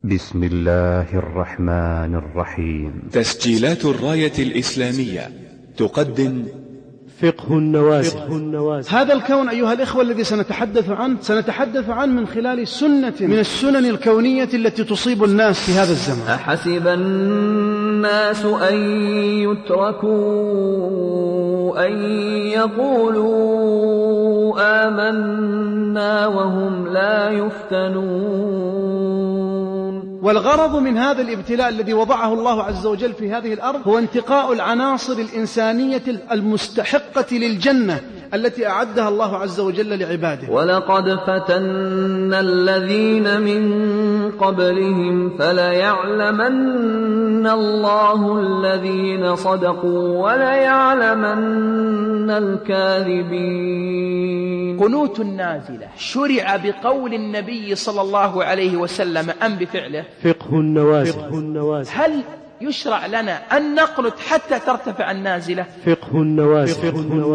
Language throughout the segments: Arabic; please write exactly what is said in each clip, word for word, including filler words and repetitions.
بسم الله الرحمن الرحيم. تسجيلات الراية الإسلامية تقدم فقه النوازل. هذا الكون أيها الإخوة الذي سنتحدث عنه سنتحدث عنه من خلال سنة من السنن الكونية التي تصيب الناس في هذا الزمن. أحسب الناس أن يتركوا أن يقولوا آمنا وهم لا يفتنون. والغرض من هذا الابتلاء الذي وضعه الله عز وجل في هذه الأرض هو انتقاء العناصر الإنسانية المستحقة للجنة التي أعدها الله عز وجل لعباده. ولقد فتنا الذين من قبلهم فليعلمن الله الذين صدقوا وليعلمن الكاذبين. قنوت النازلة شرع بقول النبي صلى الله عليه وسلم أم بفعله؟ فقه النوازل. هل يشرع لنا أن نقنت حتى ترتفع النازلة؟ فقه النوازل.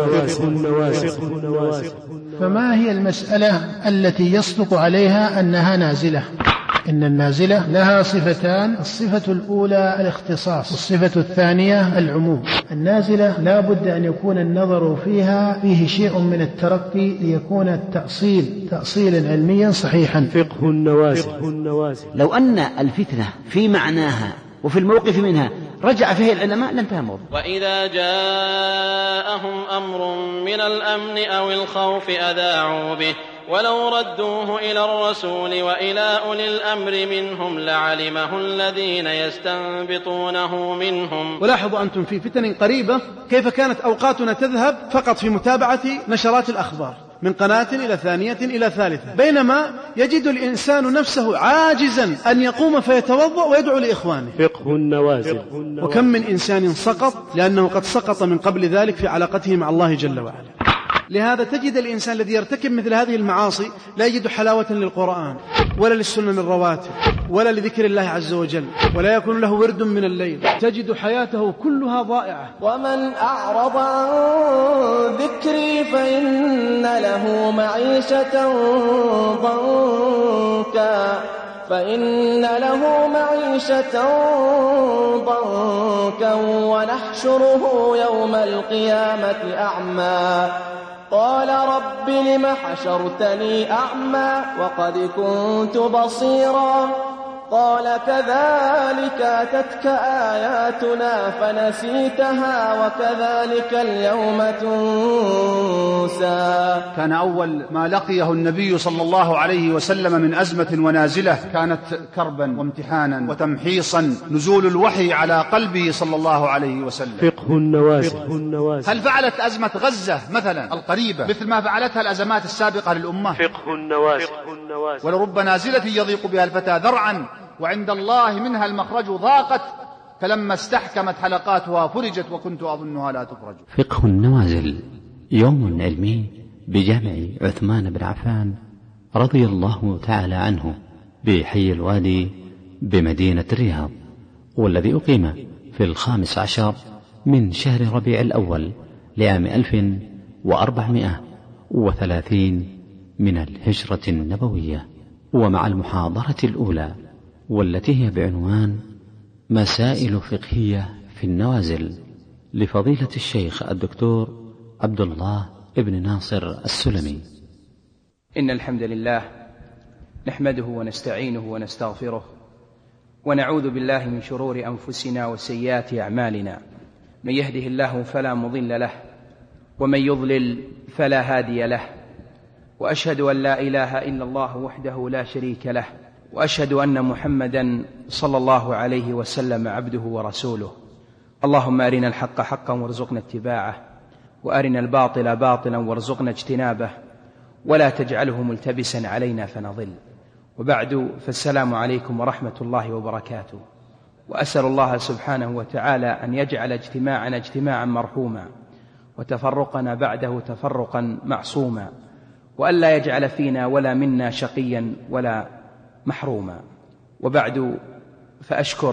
فما هي المسألة التي يصدق عليها أنها نازلة؟ إن النازلة لها صفتان: الصفة الأولى الاختصاص، والصفة الثانية العموم. النازلة لا بد أن يكون النظر فيها فيه شيء من الترقي ليكون التأصيل تأصيلا علميا صحيحا. فقه النوازل. لو أن الفتنة في معناها وفي الموقف منها رجع فيه العلماء لانتهى الموضوع. وإذا جاءهم أمر من الأمن أو الخوف أذاعوا به ولو ردوه إلى الرسول وإلى أولي الأمر منهم لعلمه الذين يستنبطونه منهم. ولاحظوا أنتم في فتن قريبة كيف كانت أوقاتنا تذهب فقط في متابعة نشرات الأخبار من قناة إلى ثانية إلى ثالثة، بينما يجد الإنسان نفسه عاجزا أن يقوم فيتوضأ ويدعو لإخوانه. فقه النوازل. وكم من إنسان سقط لأنه قد سقط من قبل ذلك في علاقته مع الله جل وعلا. لهذا تجد الإنسان الذي يرتكب مثل هذه المعاصي لا يجد حلاوة للقرآن ولا للسنن الرواتب ولا لذكر الله عز وجل، ولا يكون له ورد من الليل، تجد حياته كلها ضائعة. ومن أعرض عن ذكري فإن له معيشة ضنكا فإن له معيشة ضنكا ونحشره يوم القيامة أعمى قال رب لم حشرتني أعمى وقد كنت بصيرا قال كذلك أتتك آياتنا فنسيتها وكذلك اليوم تنسى. كان أول ما لقيه النبي صلى الله عليه وسلم من أزمة ونازلة كانت كربا وامتحانا وتمحيصا، نزول الوحي على قلبه صلى الله عليه وسلم. فقه النوازل. هل فعلت أزمة غزة مثلا القريبة مثل ما فعلتها الأزمات السابقة للأمة؟ فقه النوازل. ولرب نازلة يضيق بها الفتى ذرعا وعند الله منها المخرج ضاقت فلما استحكمت حلقاتها فرجت وكنت أظنها لا تفرج. فقه النوازل يوم علمي بجامع عثمان بن عفان رضي الله تعالى عنه بحي الوادي بمدينة الرياض، والذي أقيم في الخامس عشر من شهر ربيع الأول لعام ألف وأربعمائة وثلاثين من الهجرة النبوية، ومع المحاضرة الأولى والتي هي بعنوان مسائل فقهية في النوازل لفضيلة الشيخ الدكتور عبد الله ابن ناصر السلمي. إن الحمد لله نحمده ونستعينه ونستغفره ونعوذ بالله من شرور أنفسنا وسيئات أعمالنا، من يهده الله فلا مضل له ومن يضلل فلا هادي له، وأشهد أن لا إله إلا الله وحده لا شريك له، وأشهد أن محمدا صلى الله عليه وسلم عبده ورسوله. اللهم أرنا الحق حقا وارزقنا اتباعه، وأرنا الباطل باطلا وارزقنا اجتنابه، ولا تجعله ملتبسا علينا فنضل. وبعد، فالسلام عليكم ورحمة الله وبركاته. وأسأل الله سبحانه وتعالى أن يجعل اجتماعنا اجتماعا مرحوما وتفرقنا بعده تفرقا معصوما، وألا يجعل فينا ولا منا شقيا ولا محروما. وبعد، فأشكر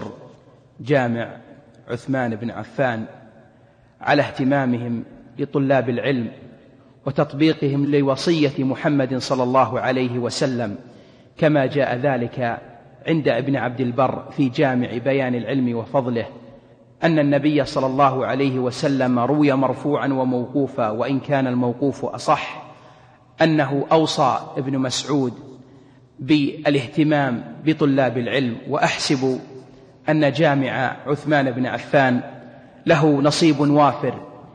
جامع عثمان بن عفان على اهتمامهم لطلاب العلم وتطبيقهم لوصية محمد صلى الله عليه وسلم كما جاء ذلك عند ابن عبد البر في جامع بيان العلم وفضله أن النبي صلى الله عليه وسلم روي مرفوعا وموقوفا، وإن كان الموقوف أصح، أنه أوصى ابن مسعود بالاهتمام بطلاب العلم، وأحسب أن جامع عثمان بن عفان له نصيب وافر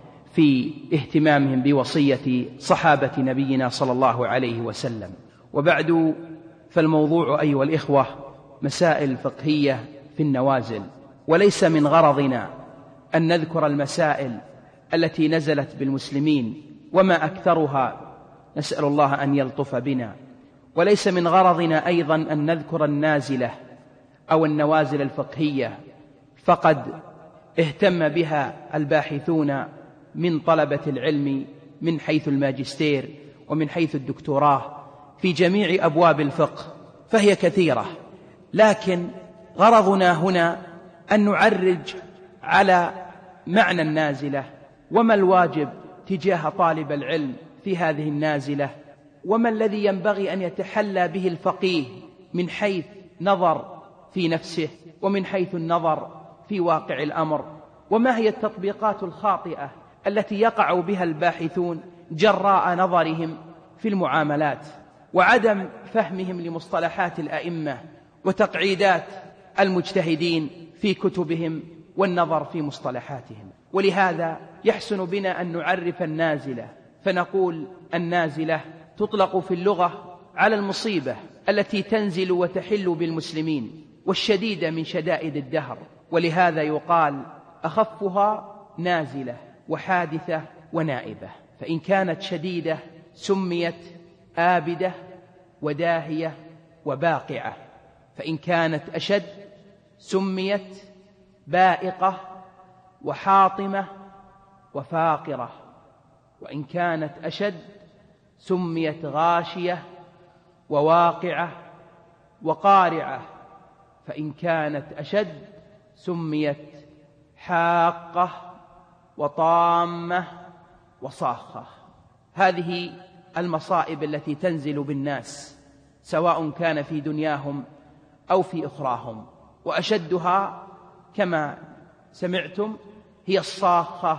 في اهتمامهم بوصية صحابة نبينا صلى الله عليه وسلم. وبعد، فالموضوع أيها الإخوة مسائل فقهية في النوازل، وليس من غرضنا أن نذكر المسائل التي نزلت بالمسلمين وما أكثرها، نسأل الله أن يلطف بنا، وليس من غرضنا أيضا أن نذكر النازلة أو النوازل الفقهية، فقد اهتم بها الباحثون من طلبة العلم من حيث الماجستير ومن حيث الدكتوراه في جميع أبواب الفقه، فهي كثيرة، لكن غرضنا هنا أن نعرج على معنى النازلة، وما الواجب تجاه طالب العلم في هذه النازلة، وما الذي ينبغي أن يتحلى به الفقيه من حيث نظر في نفسه ومن حيث النظر في واقع الأمر، وما هي التطبيقات الخاطئة التي يقع بها الباحثون جراء نظرهم في المعاملات وعدم فهمهم لمصطلحات الأئمة وتقعيدات المجتهدين في كتبهم والنظر في مصطلحاتهم. ولهذا يحسن بنا أن نعرف النازلة، فنقول النازلة تطلق في اللغة على المصيبة التي تنزل وتحل بالمسلمين، والشديدة من شدائد الدهر، ولهذا يقال أخفها نازلة وحادثة ونائبة، فإن كانت شديدة سميت آبدة وداهية وباقعة، فإن كانت أشد سميت بائقة وحاطمة وفاقرة، وإن كانت أشد سميت غاشية وواقعة وقارعة، فإن كانت أشد سميت حاقة وطامة وصاخة. هذه المصائب التي تنزل بالناس سواء كان في دنياهم أو في أخراهم، وأشدها كما سمعتم هي الصاخة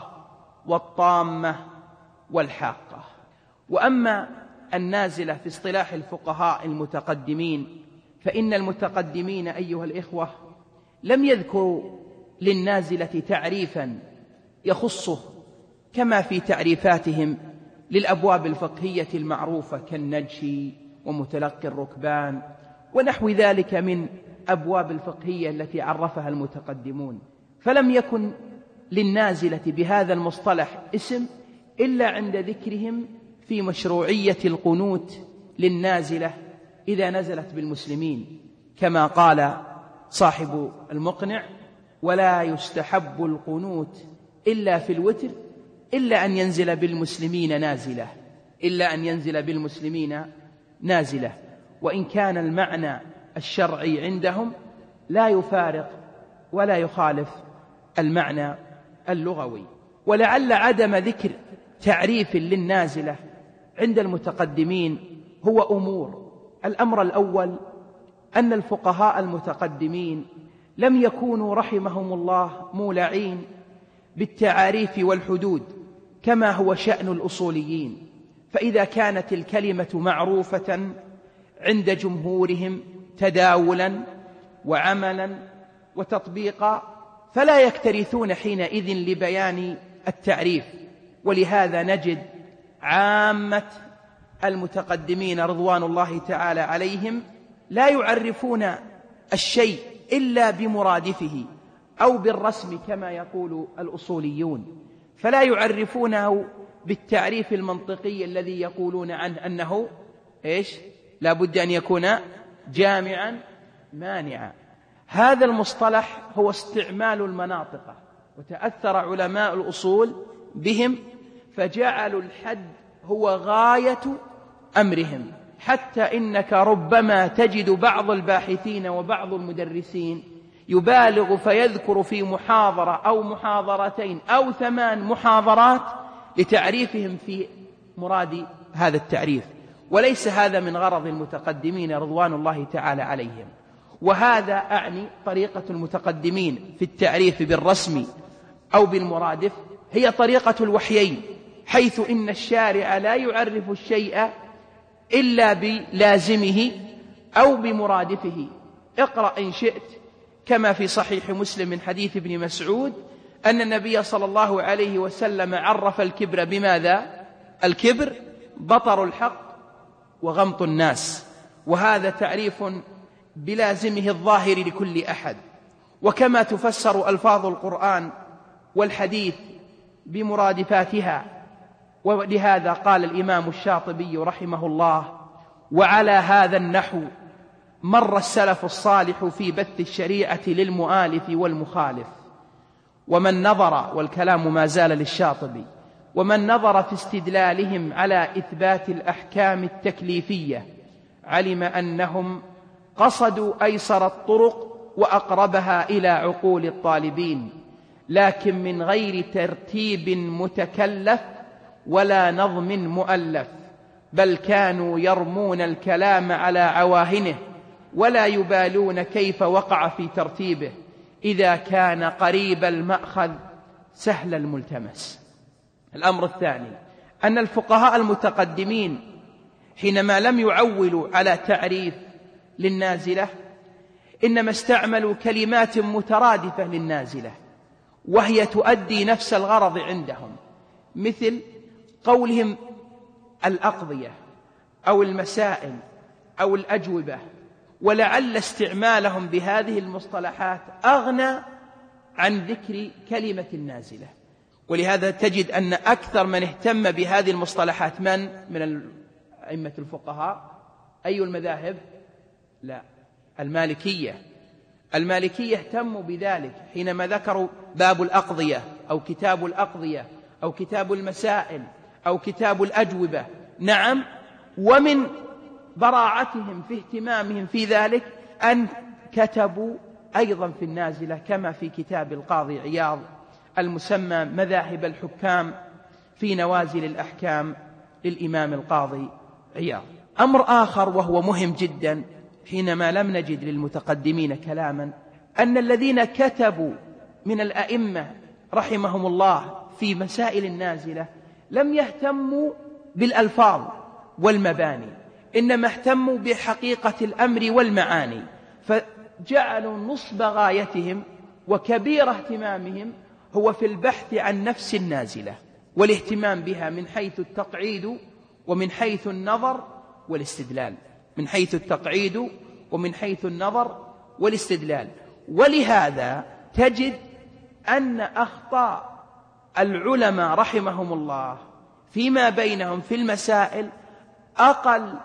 والطامة والحاقة. وأما النازلة في اصطلاح الفقهاء المتقدمين، فإن المتقدمين أيها الإخوة لم يذكروا للنازلة تعريفا يخصه كما في تعريفاتهم للأبواب الفقهية المعروفة كالنجشي ومتلقي الركبان ونحو ذلك من أبواب الفقهية التي عرفها المتقدمون، فلم يكن للنازلة بهذا المصطلح اسم إلا عند ذكرهم في مشروعية القنوت للنازلة إذا نزلت بالمسلمين، كما قال صاحب المقنع: ولا يستحب القنوت إلا في الوتر إلا أن ينزل بالمسلمين نازلة إلا أن ينزل بالمسلمين نازلة وإن كان المعنى الشرعي عندهم لا يفارق ولا يخالف المعنى اللغوي. ولعل عدم ذكر تعريف للنازلة عند المتقدمين هو أمور. الأمر الأول أن الفقهاء المتقدمين لم يكونوا رحمهم الله مولعين بالتعاريف والحدود كما هو شأن الأصوليين، فإذا كانت الكلمة معروفة عند جمهورهم تداولا وعملا وتطبيقا فلا يكترثون حينئذ لبيان التعريف. ولهذا نجد عامة المتقدمين رضوان الله تعالى عليهم لا يعرفون الشيء إلا بمرادفه أو بالرسم كما يقول الأصوليون، فلا يعرفونه بالتعريف المنطقي الذي يقولون عنه أنه إيش؟ لا بد أن يكون جامعا مانعا. هذا المصطلح هو استعمال المناطق، وتأثر علماء الأصول بهم فجعلوا الحد هو غاية أمرهم، حتى إنك ربما تجد بعض الباحثين وبعض المدرسين يبالغ فيذكر في محاضرة أو محاضرتين أو ثمان محاضرات لتعريفهم في مراد هذا التعريف، وليس هذا من غرض المتقدمين رضوان الله تعالى عليهم. وهذا أعني طريقة المتقدمين في التعريف بالرسم أو بالمرادف هي طريقة الوحيين، حيث إن الشارع لا يعرف الشيء إلا بلازمه أو بمرادفه. اقرأ إن شئت كما في صحيح مسلم من حديث ابن مسعود أن النبي صلى الله عليه وسلم عرف الكبر بماذا؟ الكبر بطر الحق وغمط الناس، وهذا تعريف بلازمه الظاهر لكل أحد. وكما تفسر ألفاظ القرآن والحديث بمرادفاتها، ولهذا قال الإمام الشاطبي رحمه الله: وعلى هذا النحو مر السلف الصالح في بث الشريعة للمؤالف والمخالف. ومن نظر، والكلام ما زال للشاطبي، ومن نظر في استدلالهم على إثبات الأحكام التكليفية علم أنهم قصدوا أيسر الطرق وأقربها إلى عقول الطالبين، لكن من غير ترتيب متكلف ولا نظم مؤلف، بل كانوا يرمون الكلام على عواهنه ولا يبالون كيف وقع في ترتيبه إذا كان قريب المأخذ سهل الملتمس. الأمر الثاني أن الفقهاء المتقدمين حينما لم يعولوا على تعريف للنازلة إنما استعملوا كلمات مترادفة للنازلة وهي تؤدي نفس الغرض عندهم، مثل قولهم الأقضية أو المسائل أو الأجوبة، ولعل استعمالهم بهذه المصطلحات أغنى عن ذكر كلمة النازلة. ولهذا تجد أن أكثر من اهتم بهذه المصطلحات من من أئمة الفقهاء. أي المذاهب؟ لا، المالكية. المالكية اهتموا بذلك حينما ذكروا باب الأقضية أو كتاب الأقضية أو كتاب المسائل أو كتاب الأجوبة. نعم، ومن براعتهم في اهتمامهم في ذلك أن كتبوا أيضا في النازلة كما في كتاب القاضي عياض المسمى مذاهب الحكام في نوازل الأحكام للإمام القاضي عياض. أمر آخر وهو مهم جدا حينما لم نجد للمتقدمين كلاما، أن الذين كتبوا من الأئمة رحمهم الله في مسائل النازلة لم يهتموا بالألفاظ والمباني، إنما اهتموا بحقيقة الأمر والمعاني، فجعلوا نصب غايتهم وكبير اهتمامهم هو في البحث عن نفس النازلة والاهتمام بها من حيث التقعيد ومن حيث النظر والاستدلال، من حيث التقعيد ومن حيث النظر والاستدلال. ولهذا تجد أن أخطاء العلماء رحمهم الله فيما بينهم في المسائل أقل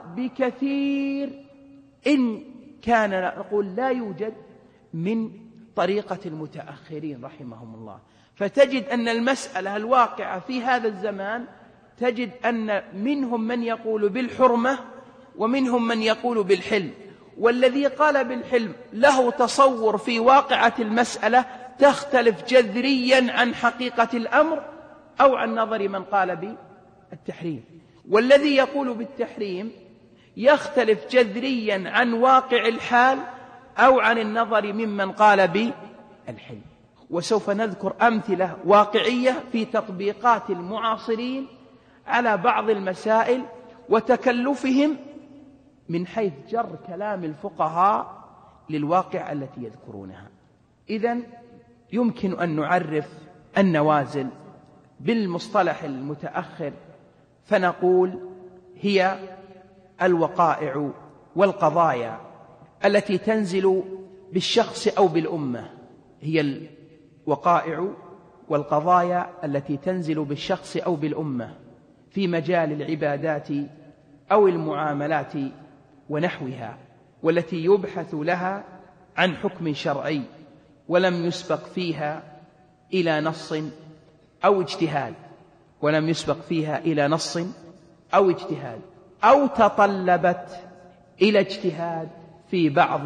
بكثير، إن كان نقول لا يوجد، من طريقة المتأخرين رحمهم الله. فتجد أن المسألة الواقعة في هذا الزمان تجد أن منهم من يقول بالحرمة ومنهم من يقول بالحل، والذي قال بالحلم له تصور في واقعة المسألة تختلف جذريا عن حقيقة الأمر أو عن نظر من قال بالتحريم، والذي يقول بالتحريم يختلف جذريا عن واقع الحال أو عن النظر ممن قال بالحل. وسوف نذكر أمثلة واقعية في تطبيقات المعاصرين على بعض المسائل وتكلفهم من حيث جر كلام الفقهاء للواقع التي يذكرونها. إذن يمكن أن نعرف النوازل بالمصطلح المتأخر فنقول هي الوقائع والقضايا التي تنزل بالشخص أو بالأمة، هي الوقائع والقضايا التي تنزل بالشخص أو بالأمة في مجال العبادات أو المعاملات ونحوها، والتي يبحث لها عن حكم شرعي ولم يسبق فيها إلى نص أو اجتهاد ولم يسبق فيها إلى نص أو اجتهاد أو تطلبت إلى اجتهاد في بعض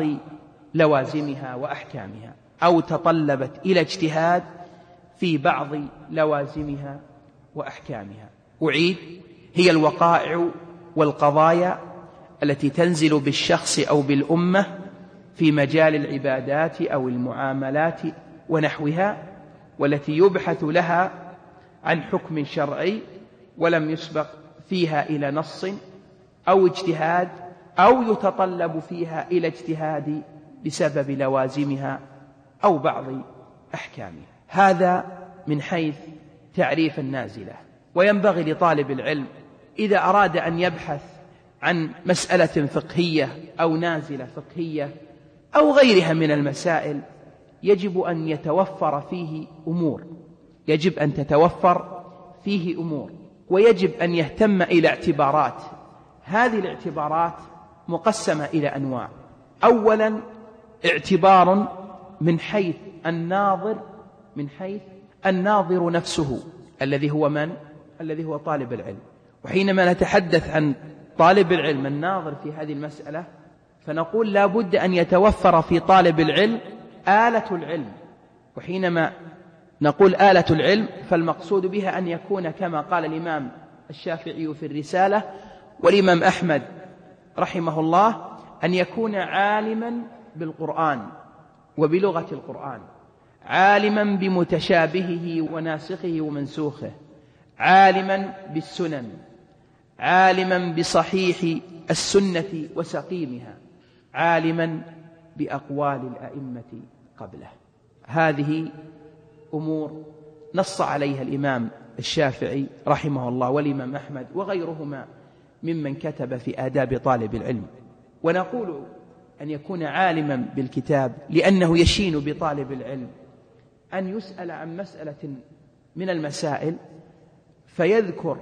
لوازمها وأحكامها أو تطلبت إلى اجتهاد في بعض لوازمها وأحكامها. أعيد: هي الوقائع والقضايا التي تنزل بالشخص أو بالأمة في مجال العبادات أو المعاملات ونحوها، والتي يبحث لها عن حكم شرعي ولم يسبق فيها إلى نص أو اجتهاد، أو يتطلب فيها إلى اجتهاد بسبب لوازمها أو بعض أحكامها. هذا من حيث تعريف النازلة. وينبغي لطالب العلم إذا أراد أن يبحث عن مسألة فقهية أو نازلة فقهية أو غيرها من المسائل، يجب أن يتوفر فيه أمور يجب أن تتوفر فيه أمور ويجب أن يهتم إلى اعتبارات. هذه الاعتبارات مقسمة إلى أنواع. أولا اعتبار من حيث الناظر من حيث الناظر نفسه، الذي هو من؟ الذي هو طالب العلم. وحينما نتحدث عن طالب العلم الناظر في هذه المسألة، فنقول لا بد أن يتوفر في طالب العلم آلة العلم. وحينما نقول آلة العلم فالمقصود بها أن يكون كما قال الإمام الشافعي في الرسالة والإمام أحمد رحمه الله، أن يكون عالما بالقرآن وبلغة القرآن، عالما بمتشابهه وناسخه ومنسوخه، عالما بالسنن، عالما بصحيح السنة وسقيمها، عالما بأقوال الأئمة قبله. هذه أمور نص عليها الإمام الشافعي رحمه الله والإمام أحمد وغيرهما ممن كتب في آداب طالب العلم. ونقول أن يكون عالما بالكتاب لأنه يشين بطالب العلم أن يسأل عن مسألة من المسائل فيذكر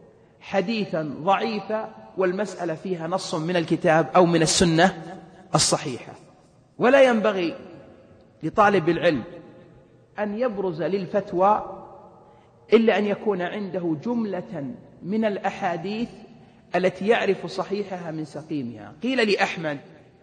حديثا ضعيفا والمسألة فيها نص من الكتاب أو من السنة الصحيحة. ولا ينبغي لطالب العلم أن يبرز للفتوى إلا أن يكون عنده جملة من الأحاديث التي يعرف صحيحها من سقيمها. قيل لأحمد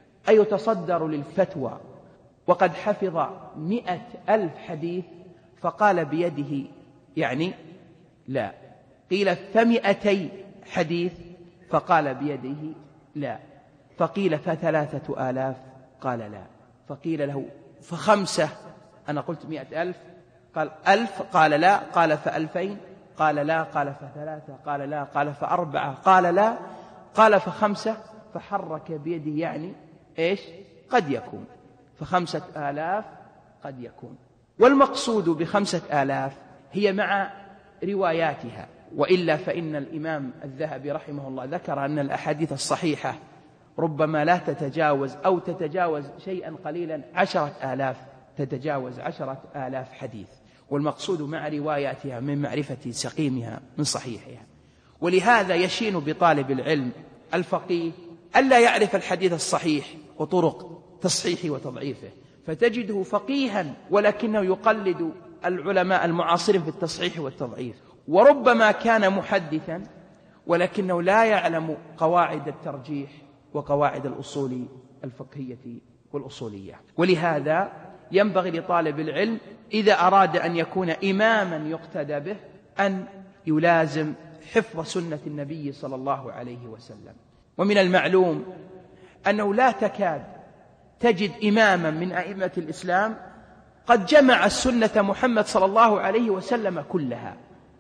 أيتصدر للفتوى وقد حفظ مئة ألف حديث؟ فقال بيده يعني لا. قيل فمئتي حديث؟ فقال بيده لا. فقيل فثلاثة آلاف؟ قال لا. فقيل له فخمسة؟ أنا قلت مئة ألف. قال ألف؟ قال لا. قال فألفين؟ قال لا. قال فثلاثة؟ قال لا. قال فأربعة؟ قال لا. قال فخمسة؟ فحرك بيده يعني إيش؟ قد يكون. فخمسة آلاف قد يكون. والمقصود بخمسة آلاف هي مع رواياتها، وإلا فإن الإمام الذهبي رحمه الله ذكر أن الأحاديث الصحيحة ربما لا تتجاوز أو تتجاوز شيئا قليلا عشرة آلاف، تتجاوز عشرة آلاف حديث. والمقصود مع رواياتها من معرفة سقيمها من صحيحها. ولهذا يشين بطالب العلم الفقيه ألا يعرف الحديث الصحيح وطرق تصحيحه وتضعيفه، فتجده فقيها ولكنه يقلد العلماء المعاصرين في التصحيح والتضعيف. وربما كان محدثا ولكنه لا يعلم قواعد الترجيح وقواعد الأصول الفقهية والأصولية. ولهذا ينبغي لطالب العلم إذا أراد أن يكون إماما يقتدى به أن يلازم حفظ سنة النبي صلى الله عليه وسلم. ومن المعلوم أنه لا تكاد تجد إماما من أئمة الإسلام قد جمع السنة محمد صلى الله عليه وسلم كلها،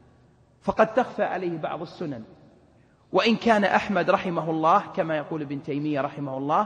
فقد تخفى عليه بعض السنن. وإن كان أحمد رحمه الله كما يقول ابن تيمية رحمه الله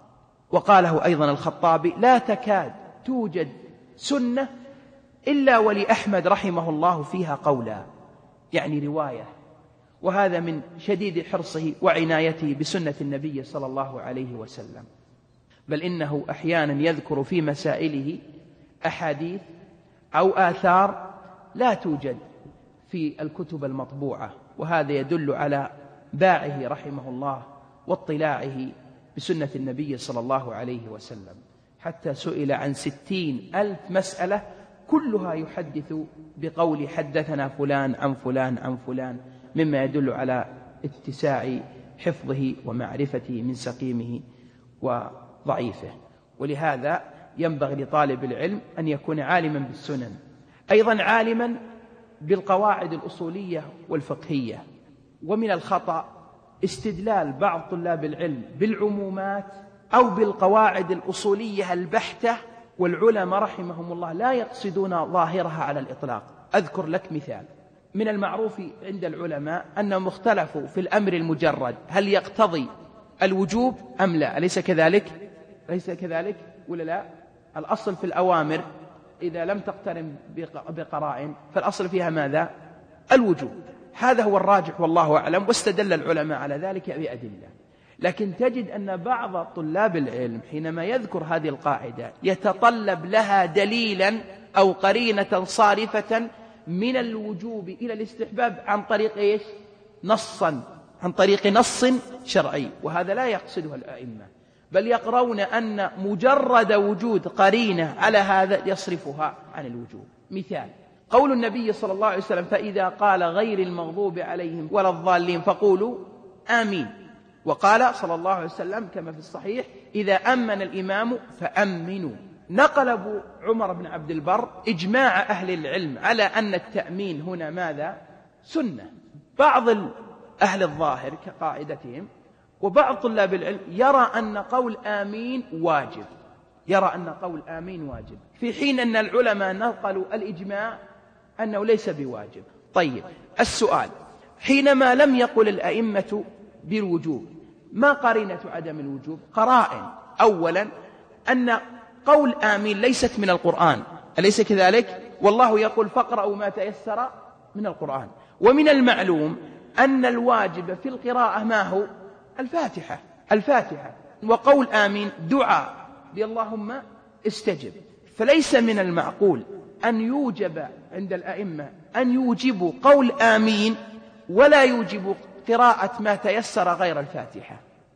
وقاله أيضا الخطابي لا تكاد توجد سنة إلا ولأحمد رحمه الله فيها قولا، يعني رواية. وهذا من شديد حرصه وعنايته بسنة النبي صلى الله عليه وسلم. بل إنه أحيانا يذكر في مسائله أحاديث أو آثار لا توجد في الكتب المطبوعة، وهذا يدل على باعه رحمه الله واطلاعه بسنة النبي صلى الله عليه وسلم. حتى سئل عن ستين ألف مسألة كلها يحدث بقول حدثنا فلان عن فلان عن فلان، مما يدل على اتساع حفظه ومعرفته من سقيمه وضعيفه. ولهذا ينبغي لطالب العلم أن يكون عالما بالسنن، أيضا عالما بالقواعد الأصولية والفقهية. ومن الخطأ استدلال بعض طلاب العلم بالعمومات أو بالقواعد الأصولية البحتة، والعلماء رحمهم الله لا يقصدون ظاهرها على الإطلاق. أذكر لك مثال. من المعروف عند العلماء أنهم اختلفوا في الأمر المجرد هل يقتضي الوجوب أم لا، أليس كذلك؟ ليس كذلك ولا لا؟ الأصل في الأوامر إذا لم تقترن بقرائن فالأصل فيها ماذا؟ الوجوب. هذا هو الراجح والله أعلم، واستدل العلماء على ذلك بأدلة. لكن تجد أن بعض طلاب العلم حينما يذكر هذه القاعدة يتطلب لها دليلا أو قرينة صارفة من الوجوب إلى الاستحباب عن طريق إيش؟ نصا، عن طريق نص شرعي، وهذا لا يقصده الأئمة، بل يقرون أن مجرد وجود قرينة على هذا يصرفها عن الوجوب. مثال قول النبي صلى الله عليه وسلم: فإذا قال غير المغضوب عليهم ولا الضالين فقولوا آمين. وقال صلى الله عليه وسلم كما في الصحيح: إذا أمن الإمام فأمنوا. نقل أبو عمر بن عبد البر إجماع أهل العلم على أن التأمين هنا ماذا؟ سنة. بعض أهل الظاهر كقاعدتهم وبعض طلاب العلم يرى أن قول آمين واجب، يرى أن قول آمين واجب، في حين أن العلماء نقلوا الإجماع أنه ليس بواجب. طيب السؤال: حينما لم يقل الأئمة بالوجوب ما قرينة عدم الوجوب؟ قرائن. أولا أن قول آمين ليست من القرآن، أليس كذلك؟ والله يقول: فاقرأوا ما تيسر من القرآن. ومن المعلوم أن الواجب في القراءة ما هو؟ الفاتحة. الفاتحة. وقول آمين دعاء اللهم استجب، فليس من المعقول أن يوجب عند الأئمة أن يوجبوا قول آمين ولا يوجب قراءة ما تيسر غير الفاتحة.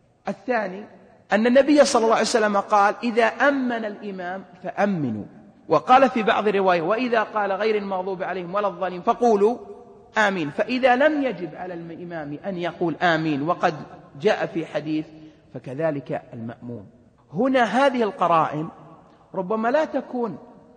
الثاني أن النبي صلى الله عليه وسلم قال: إذا أمن الإمام فأمنوا. وقال في بعض الرواية: وإذا قال غير المغضوب عليهم ولا الضالين فقولوا آمين. فإذا لم يجب على الإمام أن يقول آمين وقد جاء في حديث فكذلك المأموم. هنا هذه القرائن ربما لا تكون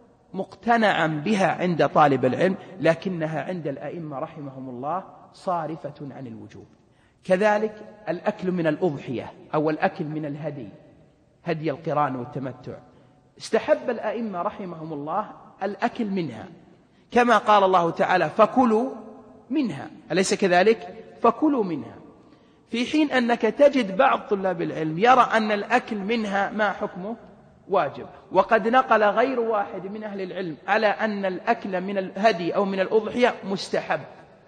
مقتنعا بها عند طالب العلم، لكنها عند الأئمة رحمهم الله صارفة عن الوجوب. كذلك الأكل من الأضحية أو الأكل من الهدي، هدي القران والتمتع، استحب الأئمة رحمهم الله الأكل منها، كما قال الله تعالى: فكلوا منها، أليس كذلك؟ فكلوا منها. في حين أنك تجد بعض طلاب العلم يرى أن الأكل منها ما حكمه؟ واجب. وقد نقل غير واحد من أهل العلم على أن الأكل من الهدي أو من الأضحية مستحب.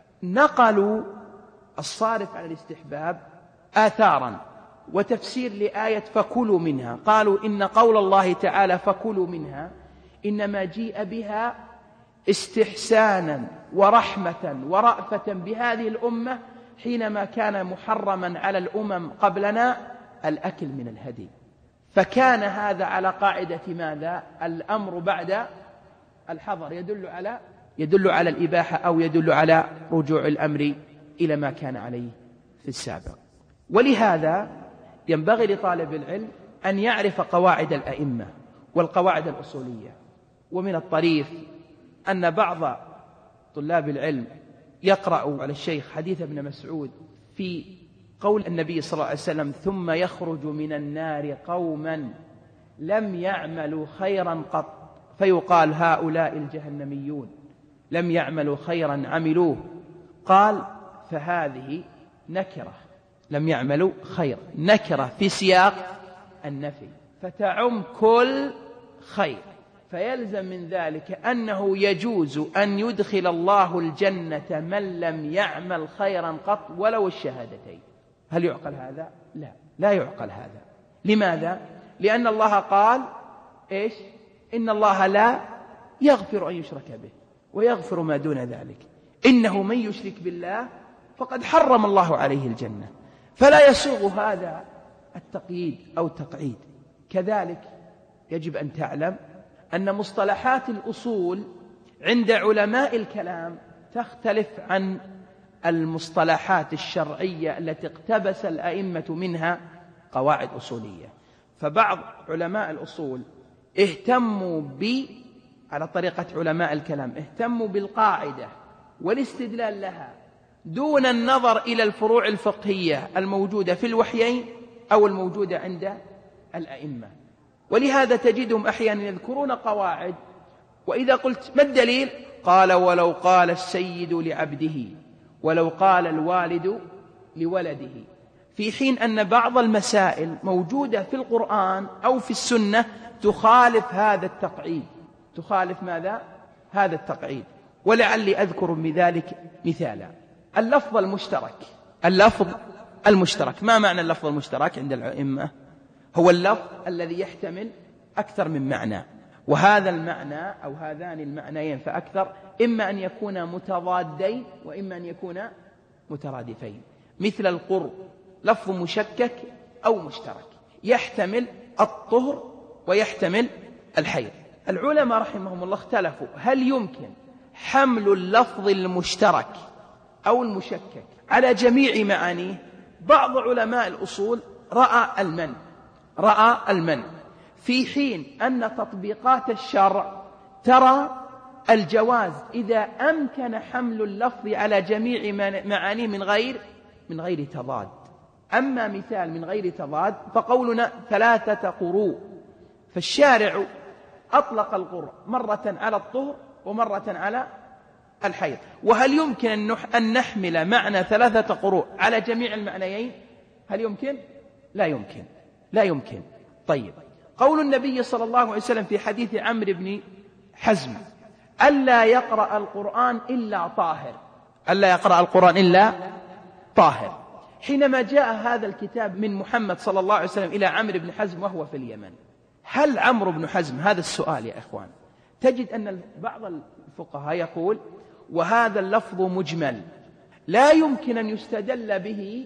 نقلوا الصارف عن الاستحباب آثارا وتفسير لآية فكلوا منها. قالوا: إن قول الله تعالى فكلوا منها إنما جيء بها استحسانا ورحمة ورأفة بهذه الأمة حينما كان محرما على الأمم قبلنا الأكل من الهدي، فكان هذا على قاعدة ماذا؟ الأمر بعد الحظر، يدل على يدل على الإباحة أو يدل على رجوع الأمر إلى ما كان عليه في السابق. ولهذا ينبغي لطالب العلم أن يعرف قواعد الأئمة والقواعد الأصولية. ومن الطريف أن بعض طلاب العلم يقرأ على الشيخ حديث ابن مسعود في قول النبي صلى الله عليه وسلم: ثم يخرج من النار قوما لم يعملوا خيرا قط، فيقال: هؤلاء الجهنميون لم يعملوا خيرا عملوه. قال: فهذه نكرة، لم يعملوا خير، نكرة في سياق النفي فتعم كل خير، فيلزم من ذلك أنه يجوز أن يدخل الله الجنة من لم يعمل خيرا قط ولو الشهادتين. هل يعقل هذا؟ لا، لا يعقل هذا. لماذا؟ لأن الله قال إيش؟ إن الله لا يغفر أن يشرك به ويغفر ما دون ذلك، إنه من يشرك بالله فقد حرم الله عليه الجنة، فلا يسوغ هذا التقييد أو التقعيد. كذلك يجب أن تعلم أن مصطلحات الأصول عند علماء الكلام تختلف عن المصطلحات الشرعية التي اقتبس الأئمة منها قواعد أصولية. فبعض علماء الأصول اهتموا ب على طريقة علماء الكلام اهتموا بالقاعدة والاستدلال لها دون النظر إلى الفروع الفقهية الموجودة في الوحيين أو الموجودة عند الأئمة، ولهذا تجدهم أحيانا يذكرون قواعد، وإذا قلت ما الدليل؟ قال ولو قال السيد لعبده، ولو قال الوالد لولده، في حين أن بعض المسائل موجودة في القرآن أو في السنة تخالف هذا التقعيد، تخالف ماذا؟ هذا التقعيد. ولعلي أذكر بذلك مثالا. اللفظ المشترك، اللفظ المشترك، ما معنى اللفظ المشترك عند الأئمة؟ هو اللفظ الذي يحتمل أكثر من معنى، وهذا المعنى أو هذان المعنيين فأكثر إما أن يكونا متضادين وإما أن يكونا مترادفين. مثل القرء لفظ مشكك أو مشترك، يحتمل الطهر ويحتمل الحيض. العلماء رحمهم الله اختلفوا هل يمكن حمل اللفظ المشترك أو المشكك على جميع معانيه. بعض علماء الأصول رأى المنع، رأى المنع، في حين أن تطبيقات الشرع ترى الجواز إذا أمكن حمل اللفظ على جميع معانيه من غير من غير تضاد. أما مثال من غير تضاد فقولنا ثلاثة قروء، فالشارع أطلق القرء مرة على الطهر ومرة على الحيض. وهل يمكن أن نحمل معنى ثلاثة قروء على جميع المعنيين؟ هل يمكن؟ لا يمكن، لا يمكن. طيب، قول النبي صلى الله عليه وسلم في حديث عمرو بن حزم ألا يقرأ القرآن إلا طاهر، ألا يقرأ القرآن إلا طاهر، حينما جاء هذا الكتاب من محمد صلى الله عليه وسلم إلى عمرو بن حزم وهو في اليمن، هل عمرو بن حزم، هذا السؤال يا إخوان، تجد أن بعض الفقهاء يقول وهذا اللفظ مجمل لا يمكن أن يستدل به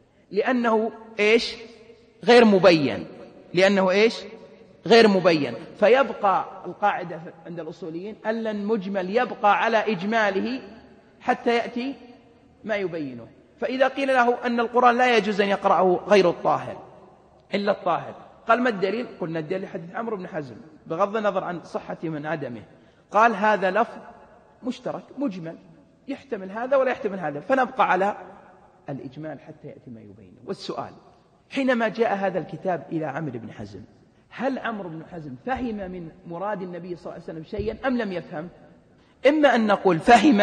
لأنه إيش؟ غير مبين، لأنه إيش؟ غير مبين، فيبقى القاعدة عند الأصوليين أن المجمل يبقى على إجماله حتى يأتي ما يبينه. فإذا قيل له أن القرآن لا يجوز أن يقرأه غير الطاهر إلا الطاهر، قال ما الدليل؟ قلنا الدليل حديث عمرو بن حزم بغض النظر عن صحته من عدمه، قال هذا لفظ مشترك مجمل يحتمل هذا ولا يحتمل هذا، فنبقى على الإجمال حتى يأتي ما يبينه. والسؤال حينما جاء هذا الكتاب إلى عمرو بن حزم، هل عمرو بن حزم فهم من مراد النبي صلى الله عليه وسلم شيئا أم لم يفهم؟ إما أن نقول فهم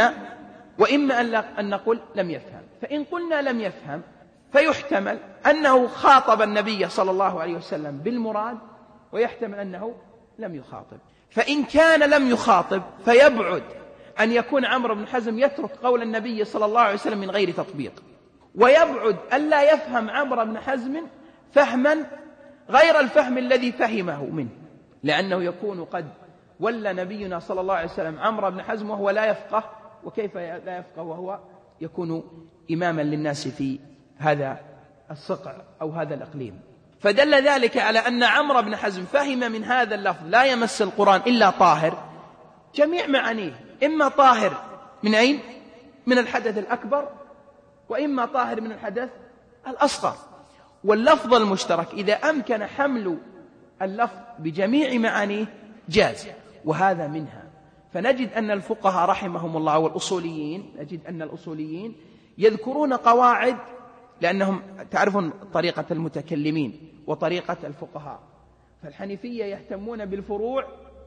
وإما أن نقول لم يفهم. فإن قلنا لم يفهم فيحتمل أنه خاطب النبي صلى الله عليه وسلم بالمراد، ويحتمل أنه لم يخاطب. فإن كان لم يخاطب فيبعد أن يكون عمرو بن حزم يترك قول النبي صلى الله عليه وسلم من غير تطبيق، ويبعد ألا يفهم عمرو بن حزم فهما غير الفهم الذي فهمه منه، لأنه يكون قد ولى نبينا صلى الله عليه وسلم عمرو بن حزم وهو لا يفقه، وكيف لا يفقه وهو يكون إماما للناس في هذا الصقع أو هذا الإقليم. فدل ذلك على أن عمرو بن حزم فهم من هذا اللفظ لا يمس القرآن إلا طاهر جميع معانيه، إما طاهر من أين؟ من الحدث الأكبر، وإما طاهر من الحدث الأصغر. واللفظ المشترك إذا أمكن حمل اللفظ بجميع معانيه جاز، وهذا منها. فنجد أن الفقهاء رحمهم الله والأصوليين، نجد أن الأصوليين يذكرون قواعد، لأنهم تعرفون طريقة المتكلمين وطريقة الفقهاء، فالحنفية يهتمون بالفروع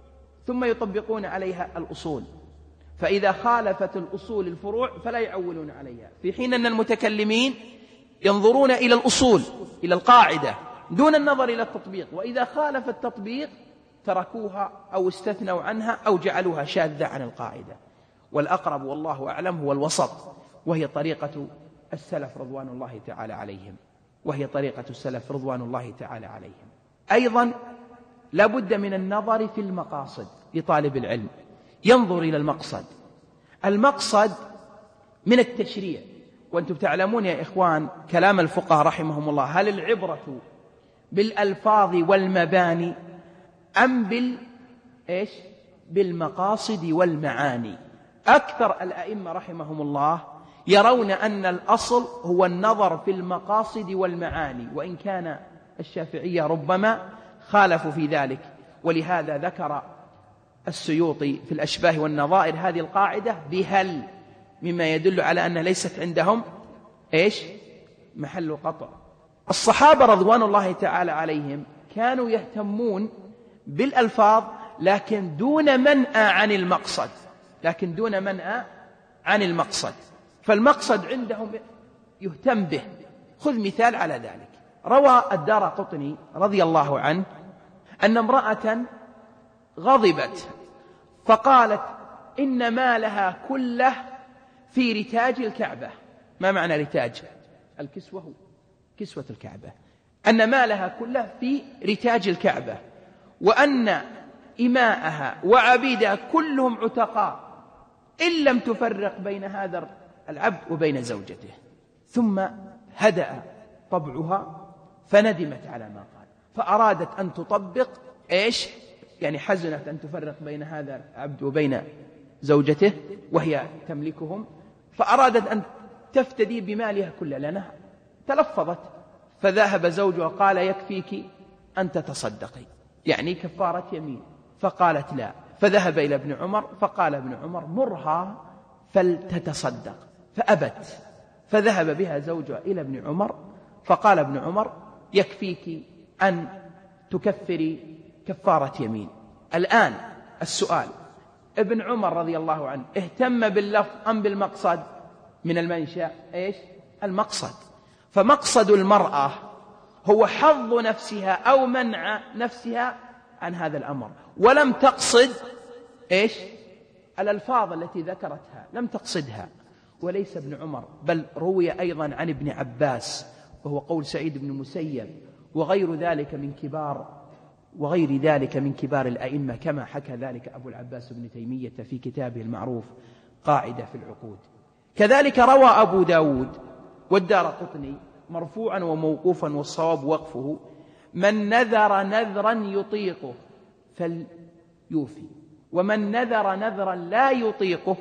ثم يطبقون عليها الأصول، فإذا خالفت الأصول الفروع فلا يعولون عليها، في حين أن المتكلمين ينظرون إلى الأصول، إلى القاعدة دون النظر إلى التطبيق، وإذا خالف التطبيق تركوها أو استثنوا عنها أو جعلوها شاذة عن القاعدة. والأقرب والله أعلم هو الوسط، وهي طريقة السلف رضوان الله تعالى عليهم، وهي طريقة السلف رضوان الله تعالى عليهم. أيضا لابد من النظر في المقاصد لطالب العلم، ينظر إلى المقصد. المقصد من التشريع، وأنتم تعلمون يا إخوان كلام الفقهاء رحمهم الله، هل العبرة بالألفاظ والمباني أم بال إيش؟ بالمقاصد والمعاني؟ أكثر الأئمة رحمهم الله يرون أن الأصل هو النظر في المقاصد والمعاني، وإن كان الشافعية ربما خالفوا في ذلك، ولهذا ذكر السيوطي في الأشباه والنظائر هذه القاعدة بهل، مما يدل على أن ليست عندهم إيش؟ محل قطع. الصحابة رضوان الله تعالى عليهم كانوا يهتمون بالألفاظ لكن دون منأى عن المقصد لكن دون منأى عن المقصد فالمقصد عندهم يهتم به. خذ مثال على ذلك. روى الدارقطني رضي الله عنه أن امرأة غضبت فقالت إن مالها كله في رتاج الكعبة. ما معنى رتاج؟ الكسوة، هو كسوة الكعبة. أن مالها كله في رتاج الكعبة، وأن إماءها وعبيدها كلهم عتقاء إن لم تفرق بين هذا العبد وبين زوجته. ثم هدأ طبعها فندمت على ما قال، فأرادت أن تطبق إيش؟ يعني حزنت أن تفرق بين هذا العبد وبين زوجته وهي تملكهم، فأرادت أن تفتدي بمالها كله لأنها تلفظت. فذهب زوجها قال يكفيك أن تتصدقي، يعني كفارة يمين. فقالت لا. فذهب إلى ابن عمر فقال ابن عمر مرها فلتتصدق، فأبت. فذهب بها زوجها إلى ابن عمر فقال ابن عمر يكفيك أن تكفري كفارة يمين. الآن السؤال، ابن عمر رضي الله عنه اهتم باللفظ أم بالمقصد؟ من المنشأ إيش؟ المقصد. فمقصد المرأة هو حظ نفسها أو منع نفسها عن هذا الأمر، ولم تقصد إيش؟ الألفاظ التي ذكرتها لم تقصدها. وليس ابن عمر، بل روي أيضا عن ابن عباس، وهو قول سعيد بن المسيب وغير ذلك من كبار وغير ذلك من كبار الأئمة، كما حكى ذلك أبو العباس بن تيمية في كتابه المعروف قاعدة في العقود. كذلك روى أبو داود والدارقطني مرفوعا وموقوفا، والصواب وقفه: من نذر نذرا يطيقه فليوفي، ومن نذر نذرا لا يطيقه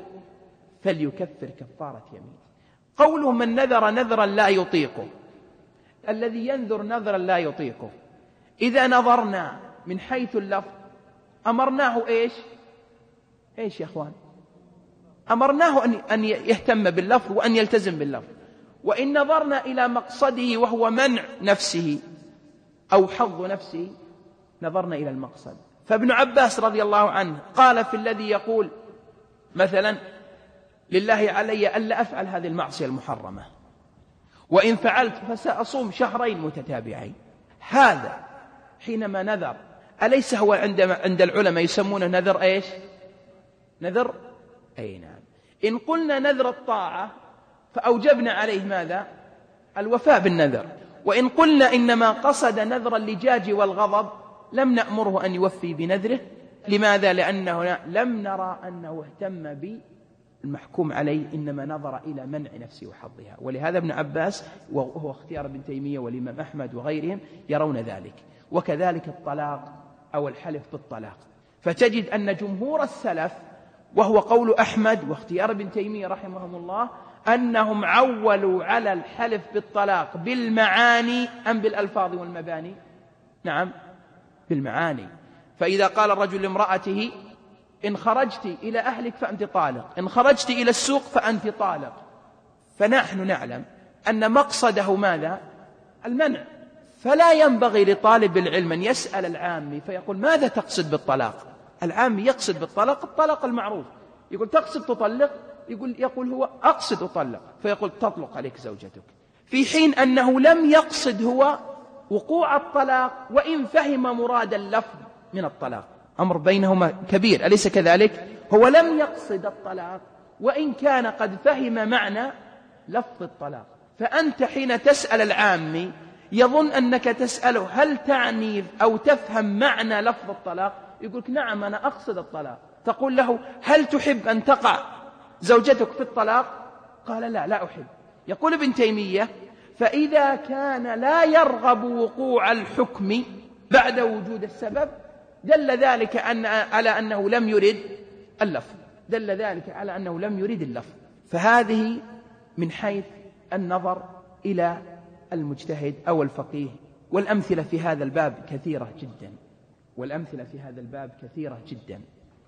فليكفر كفارة يمين. قوله من نذر نذرا لا يطيقه، الذي ينذر نذرا لا يطيقه إذا نظرنا من حيث اللفظ أمرناه إيش إيش يا أخوان؟ أمرناه أن يهتم باللفظ وأن يلتزم باللفظ. وإن نظرنا إلى مقصده وهو منع نفسه أو حظ نفسه نظرنا إلى المقصد. فابن عباس رضي الله عنه قال في الذي يقول مثلا لله علي ألا أفعل هذه المعصية المحرمة، وإن فعلت فسأصوم شهرين متتابعين. هذا حينما نذر أليس هو عند عند العلماء يسمونه نذر إيش؟ نذر أي نعم. إن قلنا نذر الطاعة فأوجبنا عليه ماذا؟ الوفاء بالنذر. وإن قلنا إنما قصد نذر اللجاج والغضب لم نأمره أن يوفي بنذره. لماذا؟ لأنه لم نرى أنه اهتم بالمحكوم عليه، إنما نظر إلى منع نفسه وحظها. ولهذا ابن عباس وهو اختيار ابن تيمية والإمام أحمد وغيرهم يرون ذلك. وكذلك الطلاق أو الحلف بالطلاق، فتجد أن جمهور السلف وهو قول أحمد واختيار ابن تيمية رحمهم الله أنهم عولوا على الحلف بالطلاق بالمعاني أم بالألفاظ والمباني؟ نعم بالمعاني. فإذا قال الرجل لامرأته إن خرجت إلى أهلك فأنت طالق، إن خرجت إلى السوق فأنت طالق، فنحن نعلم أن مقصده ماذا؟ المنع. فلا ينبغي لطالب العلم أن يسأل العامي فيقول ماذا تقصد بالطلاق؟ العامي يقصد بالطلاق الطلاق المعروف. يقول تقصد تطلق؟ يقول يقول هو أقصد أطلق، فيقول تطلق عليك زوجتك، في حين أنه لم يقصد هو وقوع الطلاق، وإن فهم مراد اللفظ من الطلاق. أمر بينهما كبير، أليس كذلك؟ هو لم يقصد الطلاق وإن كان قد فهم معنى لفظ الطلاق. فأنت حين تسأل العامي يظن أنك تسأله هل تعني أو تفهم معنى لفظ الطلاق؟ يقولك نعم أنا أقصد الطلاق. تقول له هل تحب أن تقع زوجتك في الطلاق؟ قال لا لا أحب. يقول ابن تيمية فإذا كان لا يرغب وقوع الحكم بعد وجود السبب دل ذلك أن على أنه لم يرد اللفظ، دل ذلك على أنه لم يرد اللفظ. فهذه من حيث النظر إلى المجتهد أو الفقيه. والأمثلة في هذا الباب كثيرة جدا، والأمثلة في هذا الباب كثيرة جدا.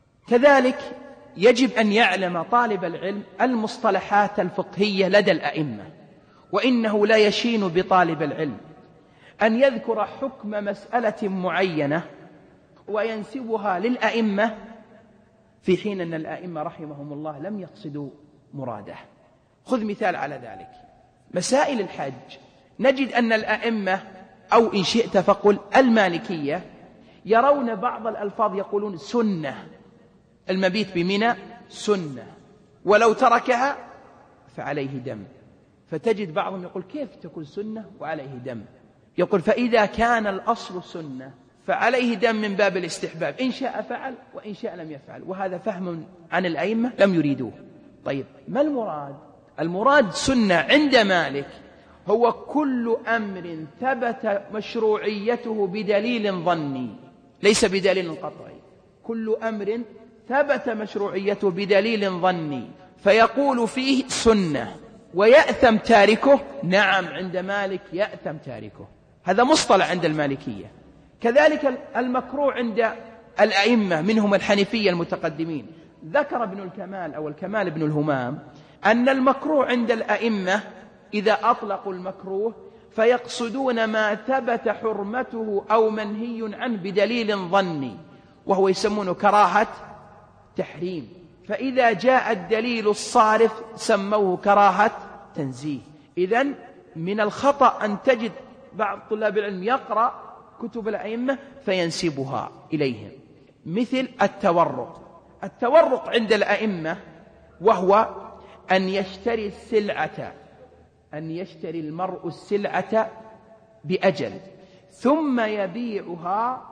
كذلك يجب أن يعلم طالب العلم المصطلحات الفقهية لدى الأئمة، وإنه لا يشين بطالب العلم أن يذكر حكم مسألة معينة وينسبها للأئمة، في حين أن الأئمة رحمهم الله لم يقصدوا مراده. خذ مثال على ذلك: مسائل الحج، نجد أن الأئمة أو إن شئت فقل المالكية يرون بعض الألفاظ يقولون سنة، المبيت بمنى سنة، ولو تركها فعليه دم. فتجد بعضهم يقول كيف تكون سنة وعليه دم؟ يقول فإذا كان الأصل سنة فعليه دم من باب الاستحباب، إن شاء فعل وإن شاء لم يفعل. وهذا فهم عن الأئمة لم يريدوه. طيب ما المراد؟ المراد سنة عند مالك هو كل أمر ثبت مشروعيته بدليل ظني ليس بدليل قطعي، كل أمر ثبت مشروعيته بدليل ظني فيقول فيه سنة. ويأثم تاركه؟ نعم، عند مالك يأثم تاركه، هذا مصطلح عند المالكية. كذلك المكروه عند الأئمة منهم الحنفية المتقدمين. ذكر ابن الكمال أو الكمال ابن الهمام أن المكروه عند الأئمة إذا أطلقوا المكروه فيقصدون ما ثبت حرمته أو منهي عنه بدليل ظني، وهو يسمونه كراهة تحريم. فإذا جاء الدليل الصارف سموه كراهة تنزيه. إذن من الخطأ أن تجد بعض طلاب العلم يقرأ كتب الأئمة فينسبها إليهم، مثل التورق. التورق عند الأئمة وهو أن يشتري السلعة أن يشتري المرء السلعة بأجل ثم يبيعها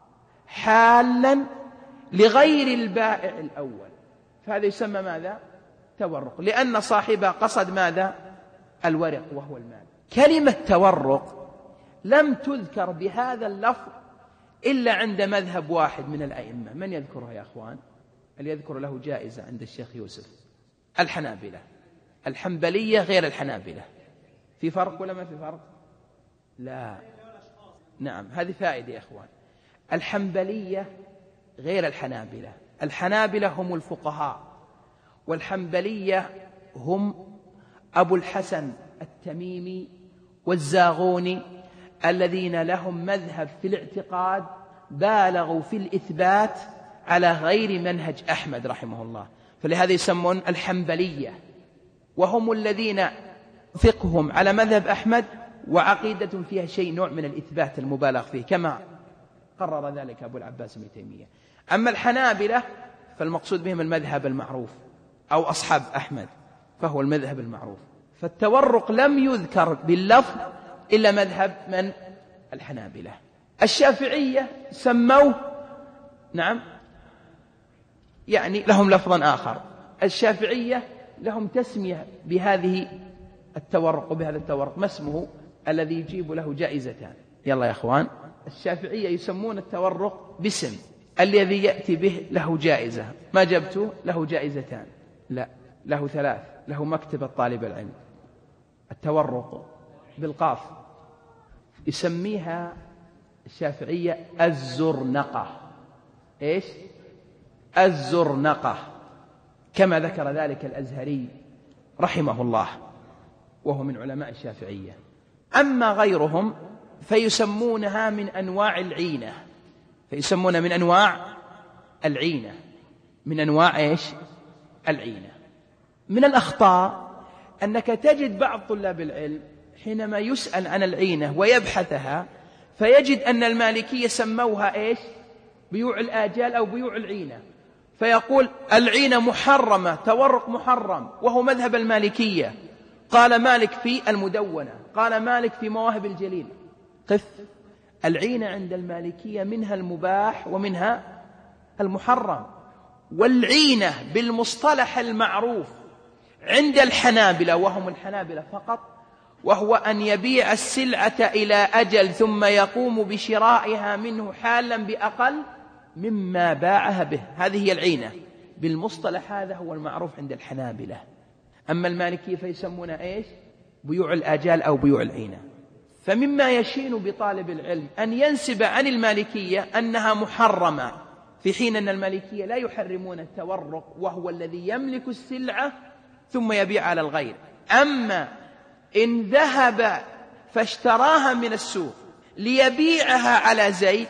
حالا لغير البائع الأول، فهذا يسمى ماذا؟ تورق، لأن صاحبه قصد ماذا؟ الورق وهو المال. كلمة تورق لم تذكر بهذا اللفظ إلا عند مذهب واحد من الأئمة. من يذكرها يا أخوان؟ اللي يذكر له جائزة عند الشيخ يوسف. الحنابلة. الحنبلية غير الحنابلة. في فرق ولا ما في فرق؟ لا. نعم، هذه فائدة يا أخوان. الحنبلية غير الحنابلة. الحنابلة هم الفقهاء، والحنبلية هم أبو الحسن التميمي والزاغوني الذين لهم مذهب في الاعتقاد بالغوا في الإثبات على غير منهج أحمد رحمه الله، فلهذا يسمون الحنبلية. وهم الذين فقههم على مذهب أحمد وعقيدة فيها شيء نوع من الإثبات المبالغ فيه، كما قرر ذلك أبو العباس ابن تيمية. أما الحنابلة فالمقصود بهم المذهب المعروف أو أصحاب أحمد، فهو المذهب المعروف. فالتورق لم يذكر باللفظ إلا مذهب من؟ الحنابلة. الشافعية سموه، نعم، يعني لهم لفظا آخر. الشافعية لهم تسمية بهذه التورق وبهذا التورق، ما اسمه الذي يجيب له جائزتان؟ يلا يا أخوان، الشافعية يسمون التورق باسم الذي يأتي به له جائزة. ما جبته له جائزتان؟ لا، له ثلاث. له مكتبة طالب العلم. التورق بالقاف يسميها الشافعية الزرنقة. إيش؟ الزرنقة، كما ذكر ذلك الأزهري رحمه الله وهو من علماء الشافعية. أما غيرهم فيسمونها من أنواع العينة، فيسمون من أنواع العينة، من أنواع إيش؟ العينة. من الأخطاء أنك تجد بعض طلاب العلم حينما يسأل عن العينة ويبحثها فيجد أن المالكية سموها إيش؟ بيوع الآجال أو بيوع العينة، فيقول العينة محرمة، تورق محرم، وهو مذهب المالكية. قال مالك في المدونة، قال مالك في مواهب الجليل. قف، العينة عند المالكية منها المباح ومنها المحرم. والعينة بالمصطلح المعروف عند الحنابلة، وهم الحنابلة فقط، وهو أن يبيع السلعة إلى أجل ثم يقوم بشرائها منه حالا بأقل مما باعها به. هذه هي العينة بالمصطلح، هذا هو المعروف عند الحنابلة. أما المالكية فيسمون إيش؟ بيوع الآجال أو بيوع العينة. فمما يشين بطالب العلم أن ينسب عن المالكية أنها محرمة، في حين أن المالكية لا يحرمون التورق وهو الذي يملك السلعة ثم يبيع على الغير. أما إن ذهب فاشتراها من السوق ليبيعها على زيد،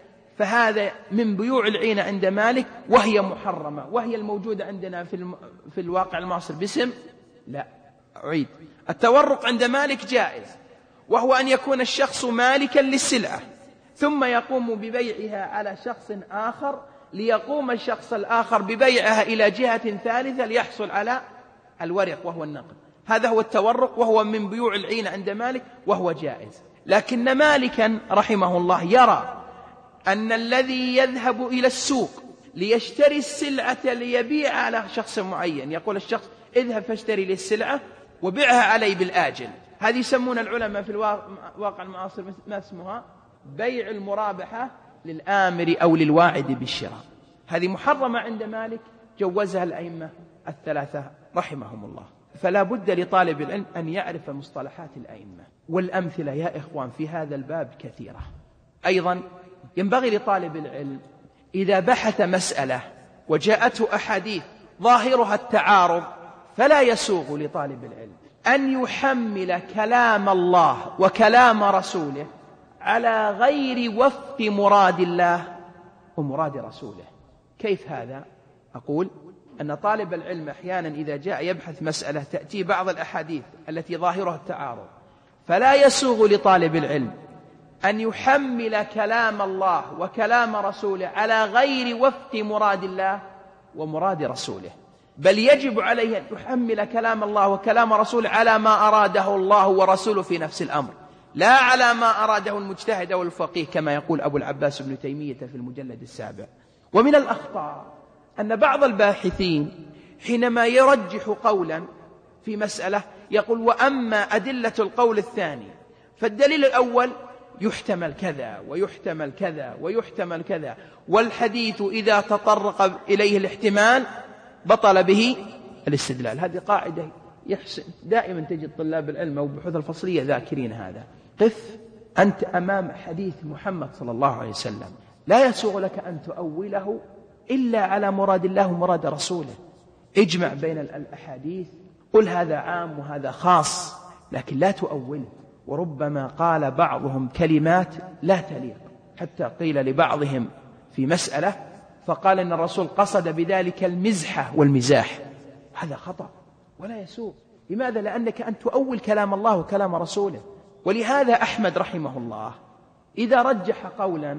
فهذا من بيوع العينة عند مالك، وهي محرمة، وهي الموجودة عندنا في, الم... في الواقع المعاصر باسم، لا أعيد، التورق عند مالك جائز، وهو أن يكون الشخص مالكا للسلعة ثم يقوم ببيعها على شخص آخر، ليقوم الشخص الآخر ببيعها إلى جهة ثالثة ليحصل على الورق وهو النقد. هذا هو التورق، وهو من بيوع العين عند مالك، وهو جائز. لكن مالكا رحمه الله يرى أن الذي يذهب إلى السوق ليشتري السلعة ليبيع على شخص معين، يقول الشخص اذهب فاشتري لي السلعة وبيعها علي بالآجل، هذه يسمون العلماء في الواقع المعاصر ما اسمها بيع المرابحة للآمر أو للواعد بالشراء. هذه محرمة عند مالك، جوزها الأئمة الثلاثة رحمهم الله. فلا بد لطالب العلم أن يعرف مصطلحات الأئمة، والأمثلة يا إخوان في هذا الباب كثيرة. أيضا ينبغي لطالب العلم إذا بحث مسألة وجاءته أحاديث ظاهرها التعارض، فلا يسوغ لطالب العلم أن يحمل كلام الله وكلام رسوله على غير وفق مراد الله ومراد رسوله. كيف هذا؟ أقول أن طالب العلم أحيانا إذا جاء يبحث مسألة تأتي بعض الأحاديث التي ظاهرها التعارض، فلا يسوغ لطالب العلم أن يحمل كلام الله وكلام رسوله على غير وفق مراد الله ومراد رسوله، بل يجب عليه أن يحمل كلام الله وكلام رسوله على ما أراده الله ورسوله في نفس الأمر، لا على ما أراده المجتهد والفقيه كما يقول أبو العباس ابن تيمية في المجلد السابع. ومن الأخطاء أن بعض الباحثين حينما يرجح قولا في مسألة يقول وأما أدلة القول الثاني، فالدليل الأول يحتمل كذا ويحتمل كذا ويحتمل كذا، والحديث إذا تطرق إليه الاحتمال بطل به الاستدلال. هذه قاعدة يحسن دائما تجد طلاب العلم أو بحوث الفصلية ذاكرين هذا. قف أنت أمام حديث محمد صلى الله عليه وسلم، لا يسوغ لك أن تؤوله إلا على مراد الله ومراد رسوله. اجمع بين الأحاديث، قل هذا عام وهذا خاص، لكن لا تؤوله. وربما قال بعضهم كلمات لا تليق، حتى قيل لبعضهم في مسألة فقال إن الرسول قصد بذلك المزحة والمزاح، هذا خطأ ولا يسوغ. لماذا؟ لأنك أن تؤول كلام الله وكلام رسوله. ولهذا أحمد رحمه الله إذا رجح قولا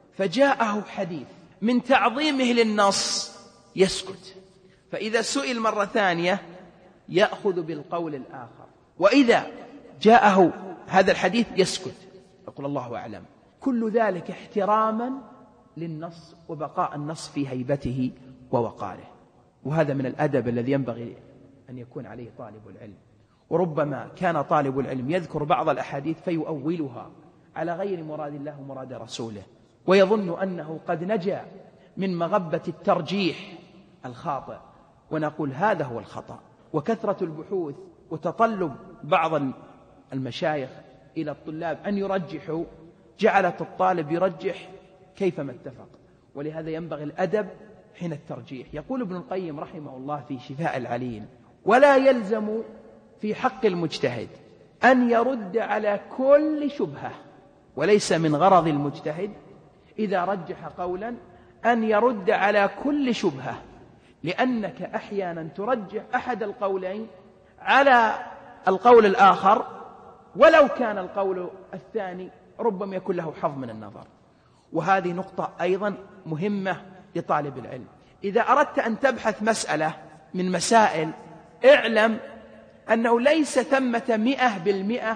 فجاءه حديث من تعظيمه للنص يسكت، فإذا سئل مرة ثانية يأخذ بالقول الآخر، وإذا جاءه هذا الحديث يسكت يقول الله أعلم. كل ذلك احتراما للنص وبقاء النص في هيبته ووقاره، وهذا من الأدب الذي ينبغي أن يكون عليه طالب العلم. وربما كان طالب العلم يذكر بعض الأحاديث فيؤولها على غير مراد الله ومراد رسوله، ويظن أنه قد نجا من مغبة الترجيح الخاطئ، ونقول هذا هو الخطأ. وكثرة البحوث وتطلب بعض المشايخ إلى الطلاب أن يرجحوا جعلت الطالب يرجح كيفما اتفق، ولهذا ينبغي الأدب حين الترجيح. يقول ابن القيم رحمه الله في شفاء العليل: ولا يلزم في حق المجتهد أن يرد على كل شبهة، وليس من غرض المجتهد إذا رجح قولا أن يرد على كل شبهة، لأنك أحيانا ترجح أحد القولين على القول الآخر، ولو كان القول الثاني ربما يكون له حظ من النظر. وهذه نقطة أيضا مهمة لطالب العلم. إذا أردت أن تبحث مسألة من مسائل، اعلم أنه ليس ثمة مئة بالمئة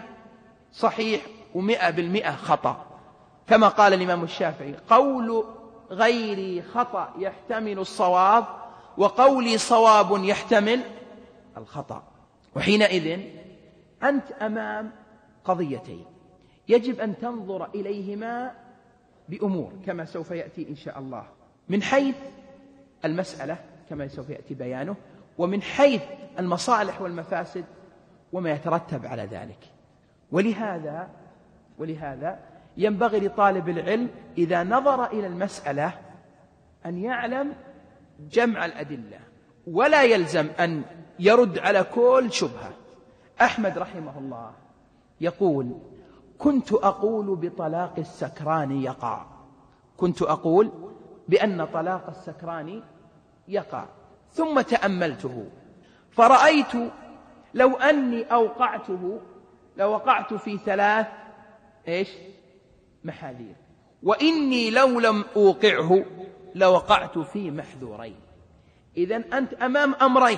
صحيح ومئة بالمئة خطأ، كما قال الإمام الشافعي: قول غيري خطأ يحتمل الصواب، وقولي صواب يحتمل الخطأ. وحينئذ أنت أمام قضيتين يجب أن تنظر إليهما بأمور كما سوف يأتي إن شاء الله، من حيث المسألة كما سوف يأتي بيانه، ومن حيث المصالح والمفاسد وما يترتب على ذلك. ولهذا ولهذا ينبغي لطالب العلم إذا نظر إلى المسألة أن يعلم جمع الأدلة، ولا يلزم أن يرد على كل شبهة. أحمد رحمه الله يقول: كنت أقول بطلاق السكران يقع كنت أقول بأن طلاق السكران يقع ثم تأملته فرأيت لو أني أوقعته لوقعت في ثلاث إيش محاذير، وإني لو لم أوقعه لوقعت في محذورين. إذن أنت أمام أمرين،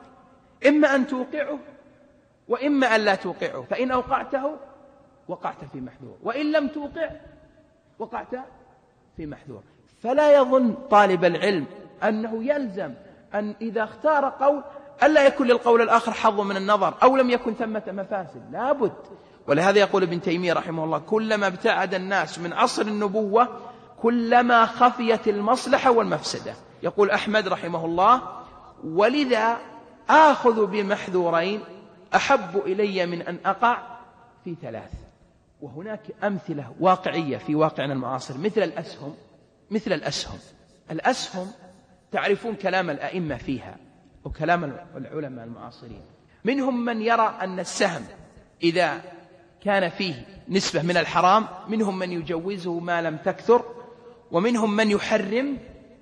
إما أن توقعه وإما أن لا توقعه، فإن أوقعته وقعت في محذور، وإن لم توقع وقعت في محذور. فلا يظن طالب العلم أنه يلزم أن إذا اختار قول ألا يكون للقول الآخر حظ من النظر أو لم يكن ثمة مفاسد، لا بد. ولهذا يقول ابن تيمية رحمه الله: كلما ابتعد الناس من عصر النبوة كلما خفيت المصلحة والمفسدة. يقول أحمد رحمه الله: ولذا آخذ بمحذورين أحب إلي من أن أقع في ثلاث. وهناك أمثلة واقعية في واقعنا المعاصر مثل الأسهم مثل الأسهم الأسهم تعرفون كلام الأئمة فيها وكلام العلماء المعاصرين. منهم من يرى أن السهم إذا كان فيه نسبة من الحرام منهم من يجوزه ما لم تكثر، ومنهم من يحرم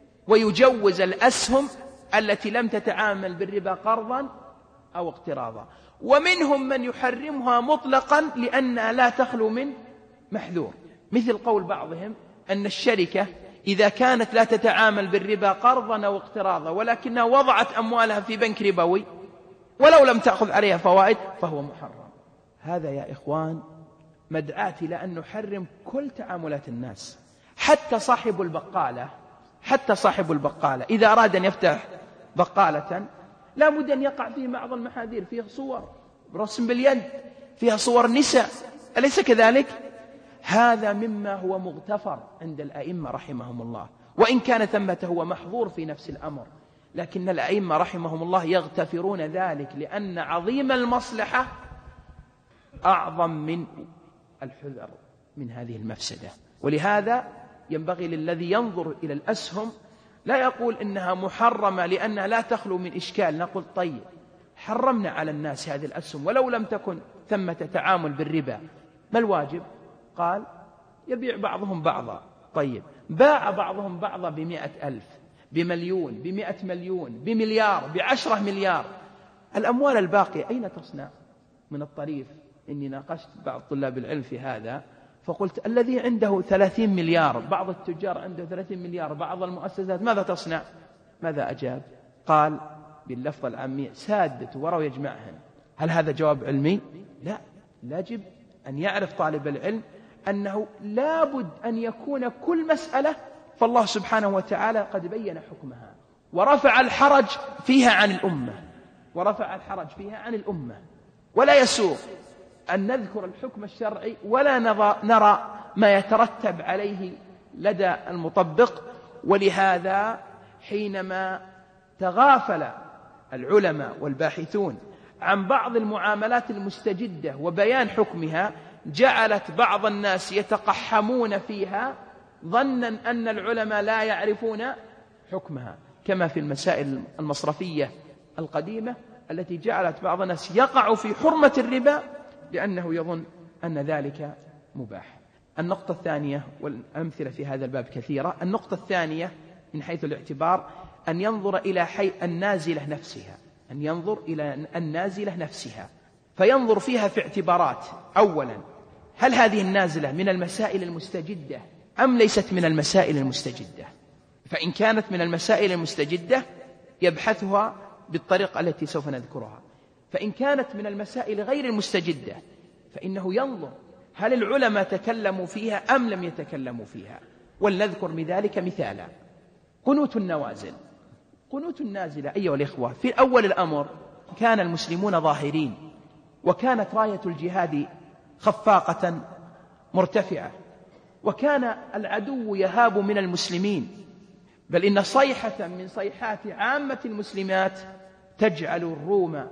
ويجوز الأسهم التي لم تتعامل بالربا قرضا أو اقتراضا، ومنهم من يحرمها مطلقا لأنها لا تخلو من محذور، مثل قول بعضهم أن الشركة إذا كانت لا تتعامل بالربا قرضا أو اقتراضا ولكنها وضعت أموالها في بنك ربوي ولو لم تأخذ عليها فوائد فهو محرم. هذا يا إخوان مدعاة إلى أن نحرم كل تعاملات الناس، حتى صاحب البقالة حتى صاحب البقالة إذا أراد أن يفتح بقالة لا بد أن يقع فيه بعض المحاذير، فيها صور رسم باليد، فيها صور نساء، أليس كذلك؟ هذا مما هو مغتفر عند الأئمة رحمهم الله، وإن كان ثمة هو محظور في نفس الأمر، لكن الأئمة رحمهم الله يغتفرون ذلك لأن عظيم المصلحة أعظم من الحذر من هذه المفسدة. ولهذا ينبغي للذي ينظر إلى الأسهم لا يقول إنها محرمة لأنها لا تخلو من إشكال، نقول طيب حرمنا على الناس هذه الأسهم ولو لم تكن ثمة تعامل بالربا، ما الواجب؟ قال يبيع بعضهم بعضا. طيب باع بعضهم بعضا بمئة ألف، بمليون، بمئة مليون، بمليار، بعشرة مليار، الأموال الباقية أين تصنع؟ من الطريف إني ناقشت بعض طلاب العلم في هذا فقلت الذي عنده ثلاثين مليار، بعض التجار عنده ثلاثين مليار، بعض المؤسسات ماذا تصنع؟ ماذا أجاب؟ قال باللفظ العامي سادة وروا يجمعهن. هل هذا جواب علمي؟ لا. يجب أن يعرف طالب العلم أنه لابد أن يكون كل مسألة فالله سبحانه وتعالى قد بين حكمها ورفع الحرج فيها عن الأمة ورفع الحرج فيها عن الأمة ولا يسوغ أن نذكر الحكم الشرعي ولا نرى ما يترتب عليه لدى المطبق. ولهذا حينما تغافل العلماء والباحثون عن بعض المعاملات المستجدة وبيان حكمها جعلت بعض الناس يتقحمون فيها ظنا أن العلماء لا يعرفون حكمها، كما في المسائل المصرفية القديمة التي جعلت بعض الناس يقع في حرمة الربا لأنه يظن أن ذلك مباح. النقطة الثانية، والأمثلة في هذا الباب كثيرة، النقطة الثانية من حيث الاعتبار أن ينظر إلى حي النازلة نفسها أن ينظر إلى النازلة نفسها فينظر فيها في اعتبارات. أولا، هل هذه النازلة من المسائل المستجدة أم ليست من المسائل المستجدة؟ فإن كانت من المسائل المستجدة يبحثها بالطريقة التي سوف نذكرها، فإن كانت من المسائل غير المستجدة فإنه ينظر هل العلماء تكلموا فيها أم لم يتكلموا فيها. ولنذكر بذلك مثالا: قنوت النوازل. قنوت النازلة أيها الإخوة في أول الأمر كان المسلمون ظاهرين وكانت راية الجهاد خفاقة مرتفعة وكان العدو يهاب من المسلمين، بل إن صيحة من صيحات عامة المسلمات تجعل الروم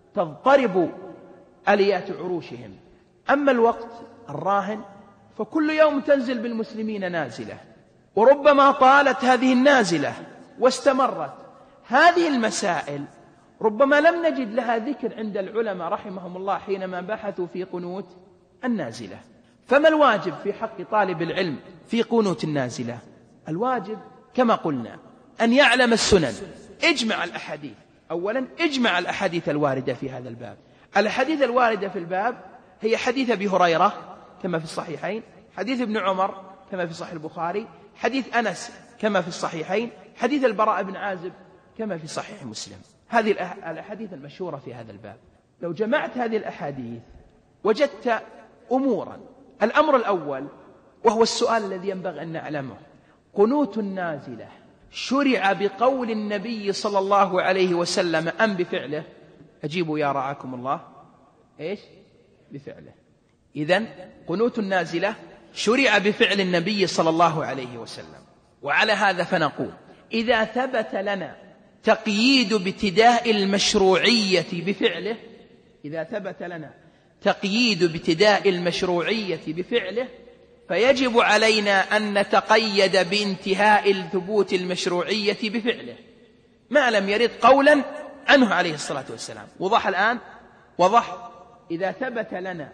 تضطرب آليات عروشهم. أما الوقت الراهن فكل يوم تنزل بالمسلمين نازلة، وربما طالت هذه النازلة واستمرت. هذه المسائل ربما لم نجد لها ذكر عند العلماء رحمهم الله حينما بحثوا في قنوت النازلة، فما الواجب في حق طالب العلم في قنوت النازلة؟ الواجب كما قلنا أن يعلم السنن، اجمع الأحاديث. أولا اجمع الأحاديث الواردة في هذا الباب. الأحاديث الواردة في الباب هي حديث أبي هريرة كما في الصحيحين، حديث ابن عمر كما في صحيح البخاري، حديث أنس كما في الصحيحين، حديث البراء بن عازب كما في صحيح مسلم. هذه الأحاديث المشهورة في هذا الباب. لو جمعت هذه الأحاديث وجدت أمورا. الأمر الأول وهو السؤال الذي ينبغي أن نعلمه: قنوت النازلة شرع بقول النبي صلى الله عليه وسلم أم بفعله؟ أجيبوا يا رعاكم الله. إيش؟ بفعله. إذن قنوت النازلة شرع بفعل النبي صلى الله عليه وسلم. وعلى هذا فنقول: إذا ثبت لنا تقييد بابتداء المشروعية بفعله، إذا ثبت لنا تقييد بابتداء المشروعية بفعله، فيجب علينا أن نتقيد بانتهاء ثبوت المشروعية بفعله ما لم يرد قولا عنه عليه الصلاة والسلام. وضح الآن؟ وضح. إذا ثبت لنا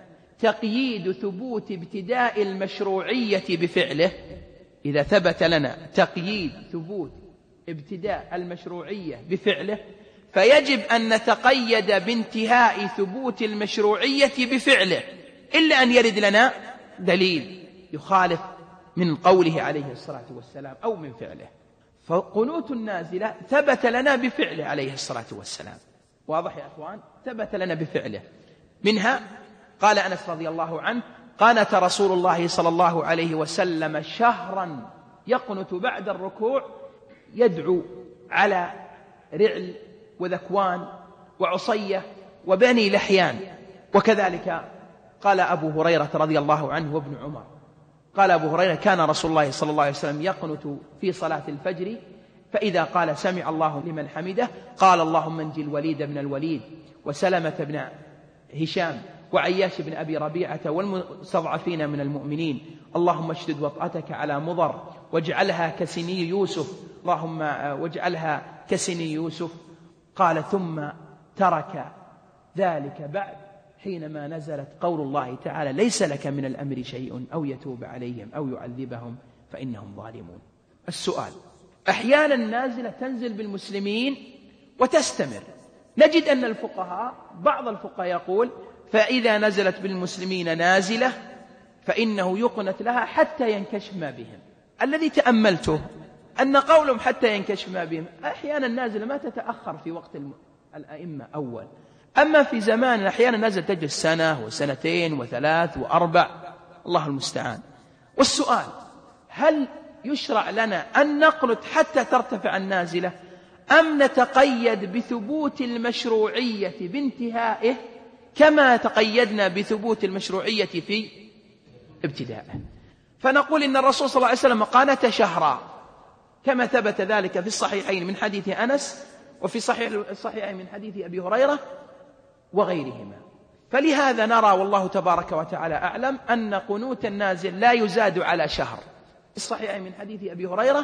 تقييد ثبوت ابتداء المشروعية بفعله، إذا ثبت لنا تقييد ثبوت ابتداء المشروعية بفعله، فيجب أن نتقيد بانتهاء ثبوت المشروعية بفعله، إلا أن يرد لنا دليل يخالف من قوله عليه الصلاة والسلام أو من فعله. فقنوت النازلة ثبت لنا بفعله عليه الصلاة والسلام. واضح يا أخوان؟ ثبت لنا بفعله. منها قال أنس رضي الله عنه: قانت رسول الله صلى الله عليه وسلم شهرا يقنت بعد الركوع يدعو على رعل وذكوان وعصية وبني لحيان. وكذلك قال أبو هريرة رضي الله عنه وابن عمر، قال أبو هريرة: كان رسول الله صلى الله عليه وسلم يقنت في صلاة الفجر، فإذا قال سمع الله لمن حمده قال اللهم انجي الوليد بن الوليد وسلمة بن هشام وعياش بن أبي ربيعة والمستضعفين من المؤمنين، اللهم اشدد وطأتك على مضر واجعلها كسني يوسف، اللهم واجعلها كسني يوسف. قال: ثم ترك ذلك بعد حينما نزلت قول الله تعالى: ليس لك من الأمر شيء أو يتوب عليهم أو يعذبهم فإنهم ظالمون. السؤال: أحيانا نازلة تنزل بالمسلمين وتستمر. نجد أن الفقهاء بعض الفقهاء يقول: فإذا نزلت بالمسلمين نازلة فإنه يقنت لها حتى ينكشف ما بهم. الذي تأملته أن قولهم حتى ينكشف ما بهم أحيانا نازلة ما تتأخر في وقت الأئمة أول، أما في زمان أحيانا نازل تجلس سنة وسنتين وثلاث وأربع، الله المستعان. والسؤال: هل يشرع لنا أن نقنت حتى ترتفع النازلة أم نتقيد بثبوت المشروعية بانتهائه كما تقيدنا بثبوت المشروعية في ابتدائه؟ فنقول إن الرسول صلى الله عليه وسلم قانت شهرا كما ثبت ذلك في الصحيحين من حديث أنس، وفي صحيح الصحيحين من حديث أبي هريرة وغيرهما. فلهذا نرى والله تبارك وتعالى أعلم أن قنوت النازل لا يزاد على شهر، الصحيحين من حديث أبي هريرة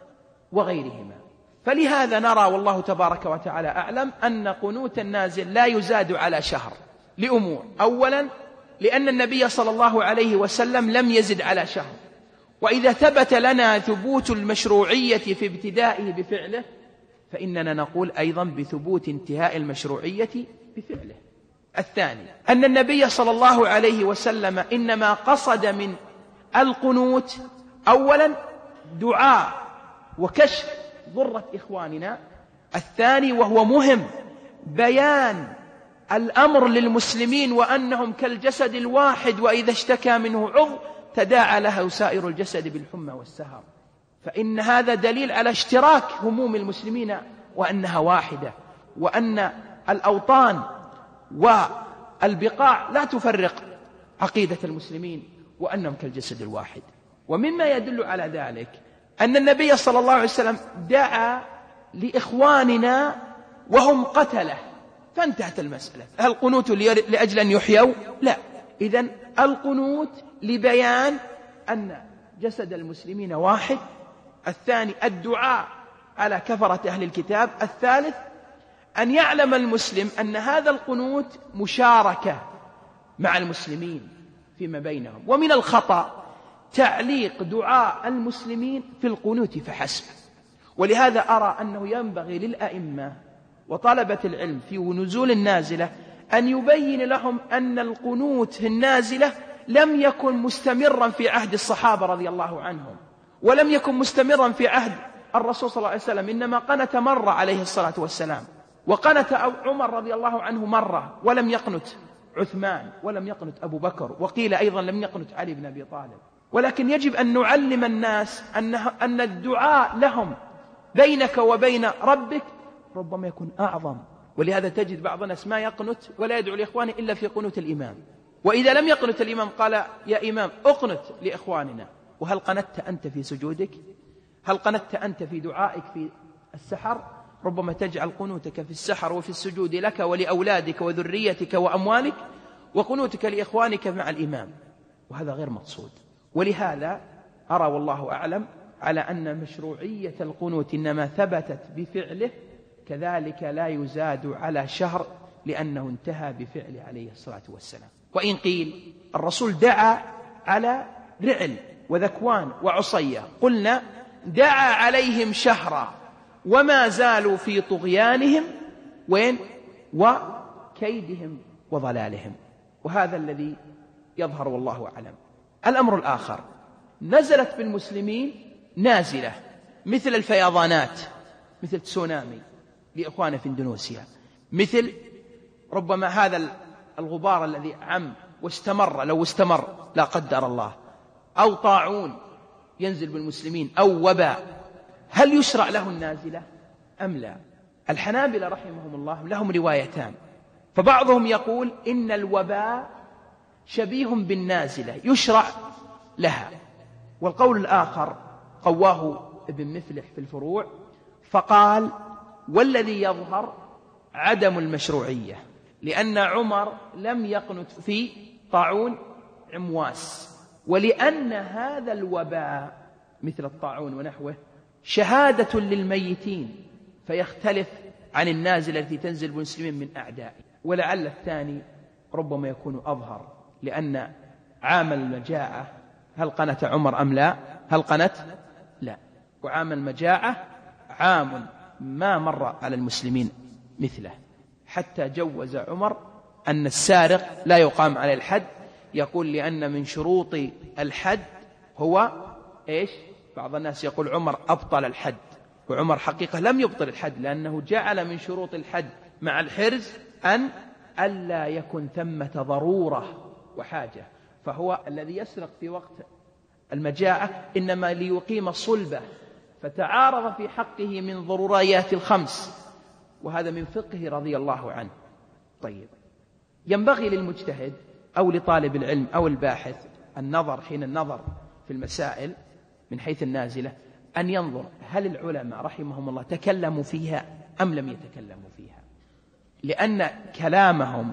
وغيرهما. فلهذا نرى والله تبارك وتعالى أعلم أن قنوت النازل لا يزاد على شهر لأمور: أولا لأن النبي صلى الله عليه وسلم لم يزد على شهر، وإذا ثبت لنا ثبوت المشروعية في ابتدائه بفعله فإننا نقول أيضا بثبوت انتهاء المشروعية بفعله. الثاني أن النبي صلى الله عليه وسلم إنما قصد من القنوت أولا دعاء وكشف ضرة إخواننا، الثاني وهو مهم بيان الأمر للمسلمين وأنهم كالجسد الواحد وإذا اشتكى منه عضو تداعى له سائر الجسد بالحمى والسهر، فإن هذا دليل على اشتراك هموم المسلمين وأنها واحدة، وأن الأوطان والبقاع لا تفرق عقيدة المسلمين وأنهم كالجسد الواحد. ومما يدل على ذلك أن النبي صلى الله عليه وسلم دعا لإخواننا وهم قتله فانتهت المسألة. هل القنوت لأجل أن يحيوا؟ لا. إذن القنوت لبيان أن جسد المسلمين واحد. الثاني الدعاء على كفرة أهل الكتاب. الثالث أن يعلم المسلم أن هذا القنوت مشاركة مع المسلمين، فيما بينهم. ومن الخطأ تعليق دعاء المسلمين في القنوت فحسب، ولهذا أرى أنه ينبغي للأئمة وطلبة العلم في نزول النازلة أن يبين لهم أن القنوت النازلة لم يكن مستمرا في عهد الصحابة رضي الله عنهم، ولم يكن مستمرا في عهد الرسول صلى الله عليه وسلم، إنما قنت مرة عليه الصلاة والسلام، وقنت عمر رضي الله عنه مرة، ولم يقنت عثمان، ولم يقنت أبو بكر، وقيل أيضا لم يقنت علي بن أبي طالب. ولكن يجب أن نعلم الناس أن الدعاء لهم بينك وبين ربك ربما يكون أعظم. ولهذا تجد بعض الناس ما يقنت ولا يدعو لإخوانه إلا في قنوت الإمام، وإذا لم يقنت الإمام قال يا إمام أقنت لإخواننا. وهل قنت أنت في سجودك؟ هل قنت أنت في دعائك في السحر؟ ربما تجعل قنوتك في السحر وفي السجود لك ولأولادك وذريتك وأموالك، وقنوتك لإخوانك مع الإمام، وهذا غير مقصود. ولهذا أرى والله أعلم على أن مشروعية القنوت إنما ثبتت بفعله، كذلك لا يزاد على شهر لأنه انتهى بفعله عليه الصلاة والسلام. وإن قيل الرسول دعا على رعل وذكوان وعصية، قلنا دعا عليهم شهرا وما زالوا في طغيانهم وين وكيدهم وضلالهم، وهذا الذي يظهر والله أعلم. الأمر الآخر، نزلت بالمسلمين نازلة مثل الفيضانات، مثل تسونامي لإخواننا في اندونيسيا، مثل ربما هذا الغبار الذي عم واستمر لو استمر لا قدر الله، أو طاعون ينزل بالمسلمين، أو وباء. هل يشرع له النازلة أم لا؟ الحنابلة رحمهم الله لهم روايتان، فبعضهم يقول إن الوباء شبيه بالنازلة يشرع لها، والقول الآخر قواه ابن مفلح في الفروع فقال والذي يظهر عدم المشروعية، لأن عمر لم يقنت في طاعون عمواس، ولأن هذا الوباء مثل الطاعون ونحوه شهادة للميتين، فيختلف عن النازلة التي تنزل بالمسلمين من أعدائه. ولعل الثاني ربما يكون أظهر، لأن عام المجاعة هل قنت عمر أم لا؟ هل قنت؟ لا. وعام المجاعة عام ما مر على المسلمين مثله، حتى جوز عمر أن السارق لا يقام عليه الحد، يقول لأن من شروط الحد هو إيش؟ بعض الناس يقول عمر أبطل الحد، وعمر حقيقة لم يبطل الحد، لأنه جعل من شروط الحد مع الحرز أن ألا يكن ثمة ضرورة وحاجة، فهو الذي يسرق في وقت المجاعة إنما ليقيم صلبة، فتعارض في حقه من ضروريات الخمس، وهذا من فقه رضي الله عنه. طيب، ينبغي للمجتهد أو لطالب العلم أو الباحث النظر حين النظر في المسائل من حيث النازلة أن ينظر هل العلماء رحمهم الله تكلموا فيها أم لم يتكلموا فيها، لأن كلامهم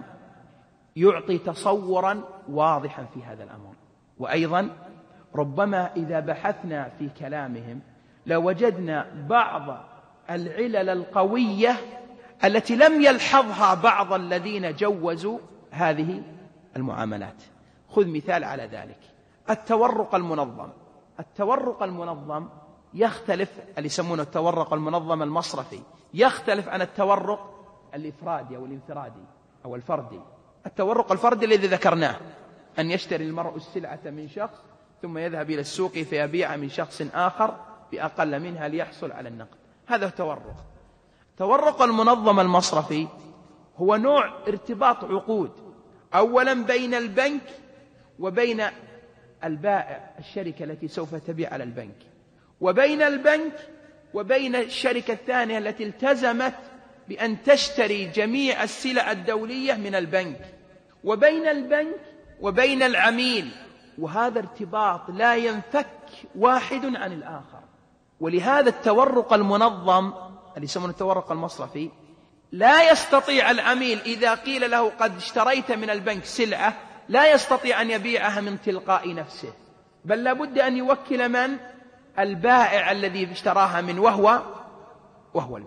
يعطي تصورا واضحا في هذا الأمر. وأيضا ربما إذا بحثنا في كلامهم لوجدنا بعض العلل القوية التي لم يلحظها بعض الذين جوزوا هذه المعاملات. خذ مثال على ذلك، التورق المنظم. التورق المنظم يختلف، اللي يسمونه التورق المنظم المصرفي يختلف عن التورق الإفرادي أو الانفرادي أو الفردي. التورق الفردي الذي ذكرناه، أن يشتري المرء السلعة من شخص ثم يذهب إلى السوق فيبيع من شخص آخر بأقل منها ليحصل على النقد، هذا التورق. التورق المنظم المصرفي هو نوع ارتباط عقود، أولا بين البنك وبين البائع الشركة التي سوف تبيع على البنك، وبين البنك وبين الشركة الثانية التي التزمت بأن تشتري جميع السلع الدولية من البنك، وبين البنك وبين العميل، وهذا ارتباط لا ينفك واحد عن الآخر. ولهذا التورق المنظم اللي يسمونه التورق المصرفي لا يستطيع العميل إذا قيل له قد اشتريت من البنك سلعة لا يستطيع أن يبيعها من تلقاء نفسه، بل لابد أن يوكل من؟ البائع الذي اشتراها من وهو وهو البنك.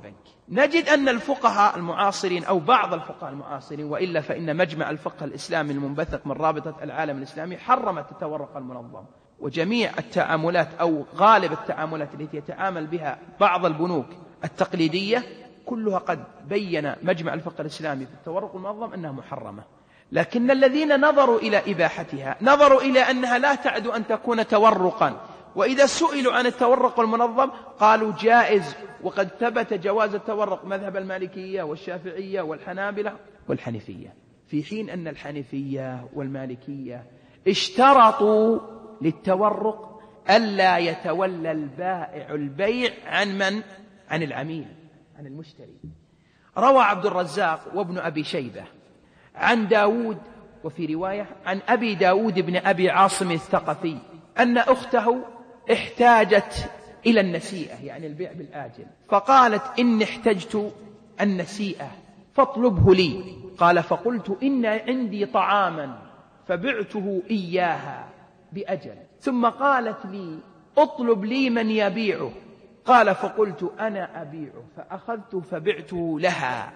نجد أن الفقهاء المعاصرين أو بعض الفقهاء المعاصرين، وإلا فإن مجمع الفقه الإسلامي المنبثق من رابطة العالم الإسلامي حرم التورق المنظم، وجميع التعاملات أو غالب التعاملات التي يتعامل بها بعض البنوك التقليدية كلها قد بين مجمع الفقه الإسلامي في التورق المنظم أنها محرمة. لكن الذين نظروا إلى إباحتها نظروا إلى أنها لا تعد أن تكون تورقا، وإذا سئلوا عن التورق المنظم قالوا جائز، وقد ثبت جواز التورق مذهب المالكية والشافعية والحنابلة والحنفية، في حين أن الحنفية والمالكية اشترطوا للتورق ألا يتولى البائع البيع عن من؟ عن العميل، عن المشتري. روى عبد الرزاق وابن أبي شيبة عن داود، وفي رواية عن أبي داود بن أبي عاصم الثقفي، أن أخته احتاجت إلى النسيئة، يعني البيع بالآجل، فقالت إني احتجت النسيئة فاطلبه لي. قال فقلت إن عندي طعاما فبعته إياها بأجل، ثم قالت لي اطلب لي من يبيعه. قال فقلت أنا أبيعه، فأخذت فبعته لها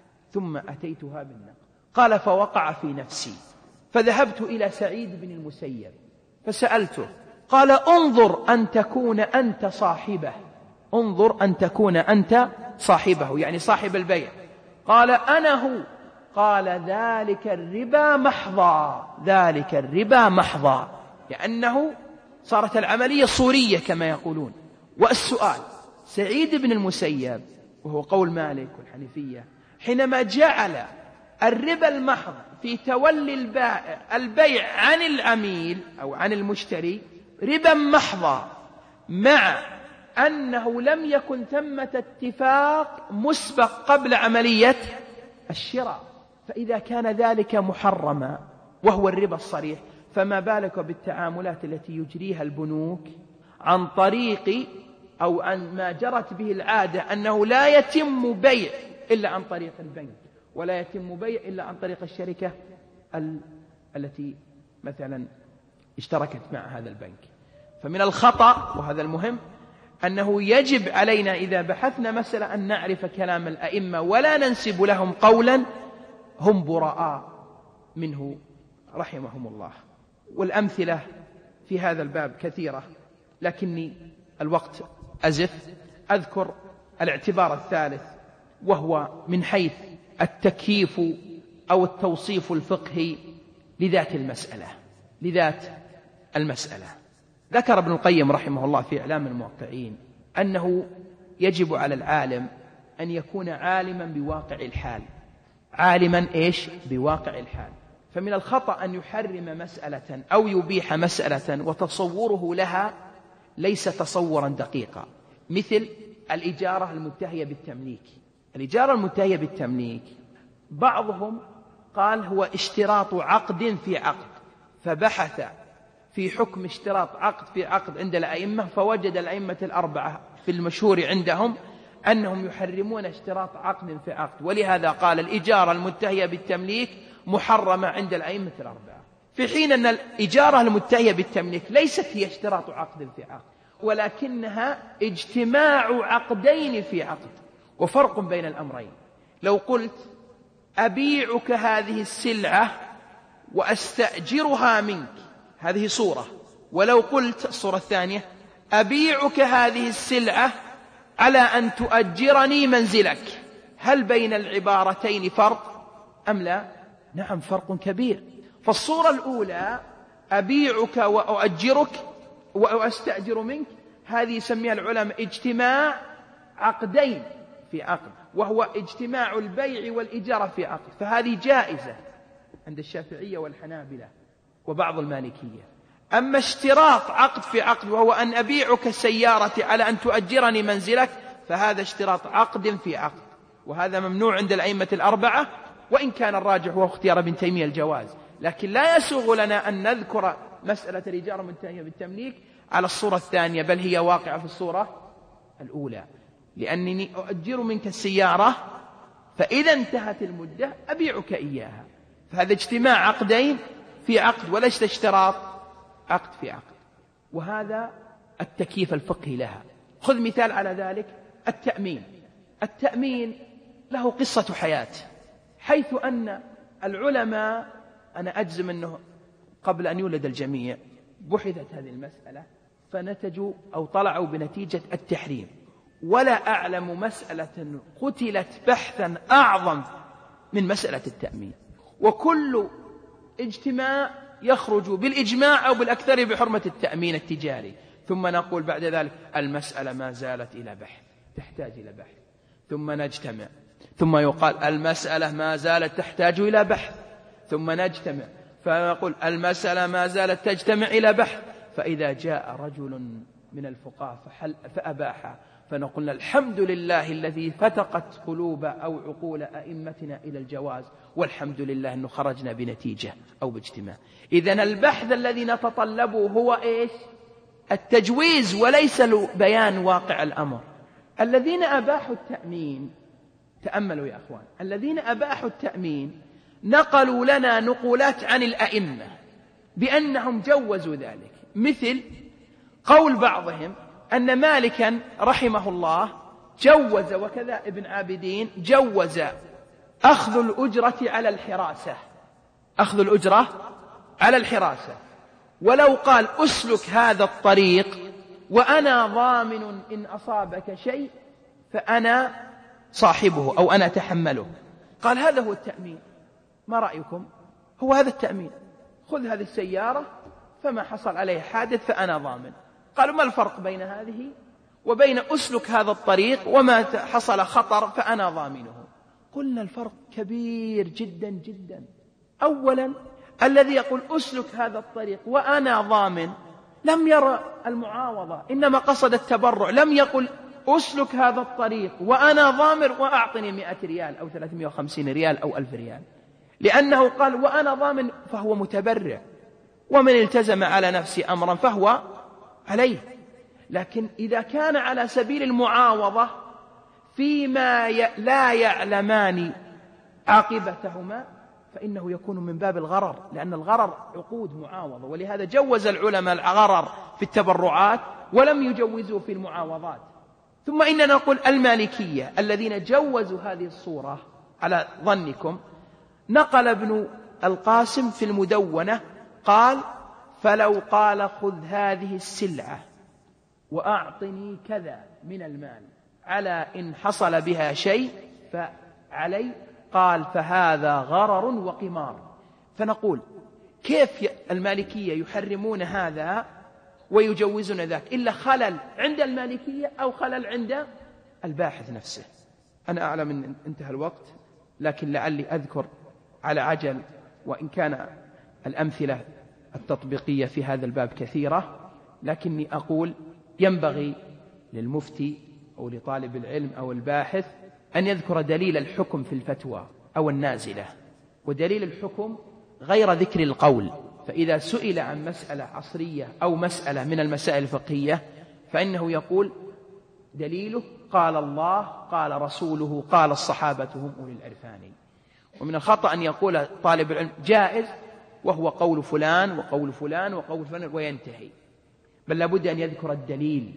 ثم أتيتها بالنقد. قال فوقع في نفسي فذهبت إلى سعيد بن المسيب فسألته، قال انظر أن تكون أنت صاحبه، انظر أن تكون أنت صاحبه، يعني صاحب البيع. قال أنا هو. قال ذلك الربا محضا، ذلك الربا محضا، لأنه صارت العملية صورية كما يقولون. والسؤال، سعيد بن المسيب وهو قول مالك والحنفية حينما جعل الربا المحض في تولي البائع البيع عن العميل أو عن المشتري ربا محضا، مع أنه لم يكن ثمة اتفاق مسبق قبل عملية الشراء، فإذا كان ذلك محرما وهو الربا الصريح، فما بالك بالتعاملات التي يجريها البنوك عن طريق أو عن ما جرت به العادة، أنه لا يتم بيع إلا عن طريق البنك، ولا يتم بيع إلا عن طريق الشركة ال... التي مثلا اشتركت مع هذا البنك. فمن الخطأ، وهذا المهم، أنه يجب علينا إذا بحثنا مسألة أن نعرف كلام الأئمة ولا ننسب لهم قولا هم براء منه رحمهم الله. والأمثلة في هذا الباب كثيرة، لكني الوقت أزف. أذكر الاعتبار الثالث، وهو من حيث التكييف أو التوصيف الفقهي لذات المسألة لذات المسألة. ذكر ابن القيم رحمه الله في إعلام الموقعين أنه يجب على العالم أن يكون عالما بواقع الحال، عالما إيش؟ بواقع الحال. فمن الخطأ أن يحرم مسألة أو يبيح مسألة وتصوره لها ليس تصورا دقيقا، مثل الإجارة المنتهية بالتمليك. الإجارة المنتهية بالتمليك بعضهم قال هو اشتراط عقد في عقد، فبحث في حكم اشتراط عقد في عقد عند الأئمة، فوجد الأئمة الأربعة في المشهور عندهم أنهم يحرمون اشتراط عقد في عقد، ولهذا قال الإجارة المنتهية بالتمليك محرمة عند الأئمة الأربعة، في حين أن الإجارة المنتهية بالتمليك ليست هي اشتراط عقد في عقد، ولكنها اجتماع عقدين في عقد، وفرق بين الأمرين. لو قلت أبيعك هذه السلعة وأستأجرها منك، هذه صورة. ولو قلت الصورة الثانية أبيعك هذه السلعة على أن تؤجرني منزلك، هل بين العبارتين فرق أم لا؟ نعم، فرق كبير. فالصورة الأولى أبيعك وأؤجرك وأستأجر منك، هذه يسميها العلماء اجتماع عقدين في عقد، وهو اجتماع البيع والإجارة في عقد، فهذه جائزة عند الشافعية والحنابلة وبعض المالكية. أما اشتراط عقد في عقد وهو أن أبيعك سيارتي على أن تؤجرني منزلك، فهذا اشتراط عقد في عقد، وهذا ممنوع عند الأئمة الأربعة، وإن كان الراجح هو اختيار ابن تيمية الجواز. لكن لا يسوغ لنا أن نذكر مسألة الإجارة المنتهية بالتمليك على الصورة الثانية، بل هي واقعة في الصورة الأولى، لأنني أؤجر منك السيارة، فإذا انتهت المدة أبيعك إياها، فهذا اجتماع عقدين في عقد وليس اشتراط عقد في عقد. وهذا التكييف الفقهي لها. خذ مثال على ذلك، التأمين. التأمين له قصة حياة، حيث أن العلماء، أنا أجزم أنه قبل أن يولد الجميع بحثت هذه المسألة فنتجوا أو طلعوا بنتيجة التحريم، ولا أعلم مسألة قتلت بحثا أعظم من مسألة التأمين، وكل اجتماع يخرج بالإجماع أو بالأكثر بحرمة التأمين التجاري، ثم نقول بعد ذلك المسألة ما زالت إلى بحث، تحتاج إلى بحث، ثم نجتمع، ثم يقال المسألة ما زالت تحتاج إلى بحث، ثم نجتمع فنقول المسألة ما زالت تجتمع إلى بحث، فإذا جاء رجل من الفقهاء فحل فأباح، فنقول الحمد لله الذي فتقت قلوب أو عقول أئمتنا إلى الجواز، والحمد لله أنه خرجنا بنتيجة أو باجتماع. إذن البحث الذي نتطلبه هو إيش؟ التجويز وليس بيان واقع الأمر. الذين أباحوا التأمين، تأملوا يا أخوان، الذين أباحوا التأمين نقلوا لنا نقولات عن الأئمة بأنهم جوزوا ذلك، مثل قول بعضهم أن مالكا رحمه الله جوز، وكذا ابن عابدين جوز أخذ الأجرة على الحراسة، أخذ الأجرة على الحراسة، ولو قال أسلك هذا الطريق وأنا ضامن إن أصابك شيء فأنا صاحبه أو أنا أتحمله، قال هذا هو التأمين. ما رأيكم؟ هو هذا التأمين، خذ هذه السيارة فما حصل عليه حادث فأنا ضامن. قالوا ما الفرق بين هذه وبين أسلك هذا الطريق وما حصل خطر فأنا ضامنه؟ قلنا الفرق كبير جدا جدا. أولا الذي يقول أسلك هذا الطريق وأنا ضامن لم يرى المعاوضة، إنما قصد التبرع، لم يقل أسلك هذا الطريق وأنا ضامن وأعطني مئة ريال أو ثلاثمائة وخمسين ريال أو ألف ريال، لأنه قال وأنا ضامن فهو متبرع، ومن التزم على نفسه أمرا فهو عليه. لكن إذا كان على سبيل المعاوضة فيما لا يعلمان عاقبتهما فإنه يكون من باب الغرر، لأن الغرر عقود معاوضة، ولهذا جوز العلماء الغرر في التبرعات ولم يجوزوا في المعاوضات. ثم إننا نقول المالكية الذين جوزوا هذه الصورة على ظنكم، نقل ابن القاسم في المدونة قال فلو قال خذ هذه السلعة وأعطني كذا من المال على إن حصل بها شيء فعلي، قال فهذا غرر وقمار. فنقول كيف المالكية يحرمون هذا ويجوزون ذاك؟ إلا خلل عند المالكية أو خلل عند الباحث نفسه. أنا أعلم أن انتهى الوقت، لكن لعلي أذكر على عجل، وإن كان الأمثلة التطبيقية في هذا الباب كثيرة، لكني أقول ينبغي للمفتي أو لطالب العلم أو الباحث أن يذكر دليل الحكم في الفتوى أو النازلة، ودليل الحكم غير ذكر القول. فإذا سئل عن مسألة عصرية أو مسألة من المسائل الفقهية فإنه يقول دليله قال الله قال رسوله قال الصحابة هم أولي العرفان. ومن الخطأ أن يقول طالب العلم جائز وهو قول فلان وقول فلان وقول فلان وينتهي، بل لابد أن يذكر الدليل،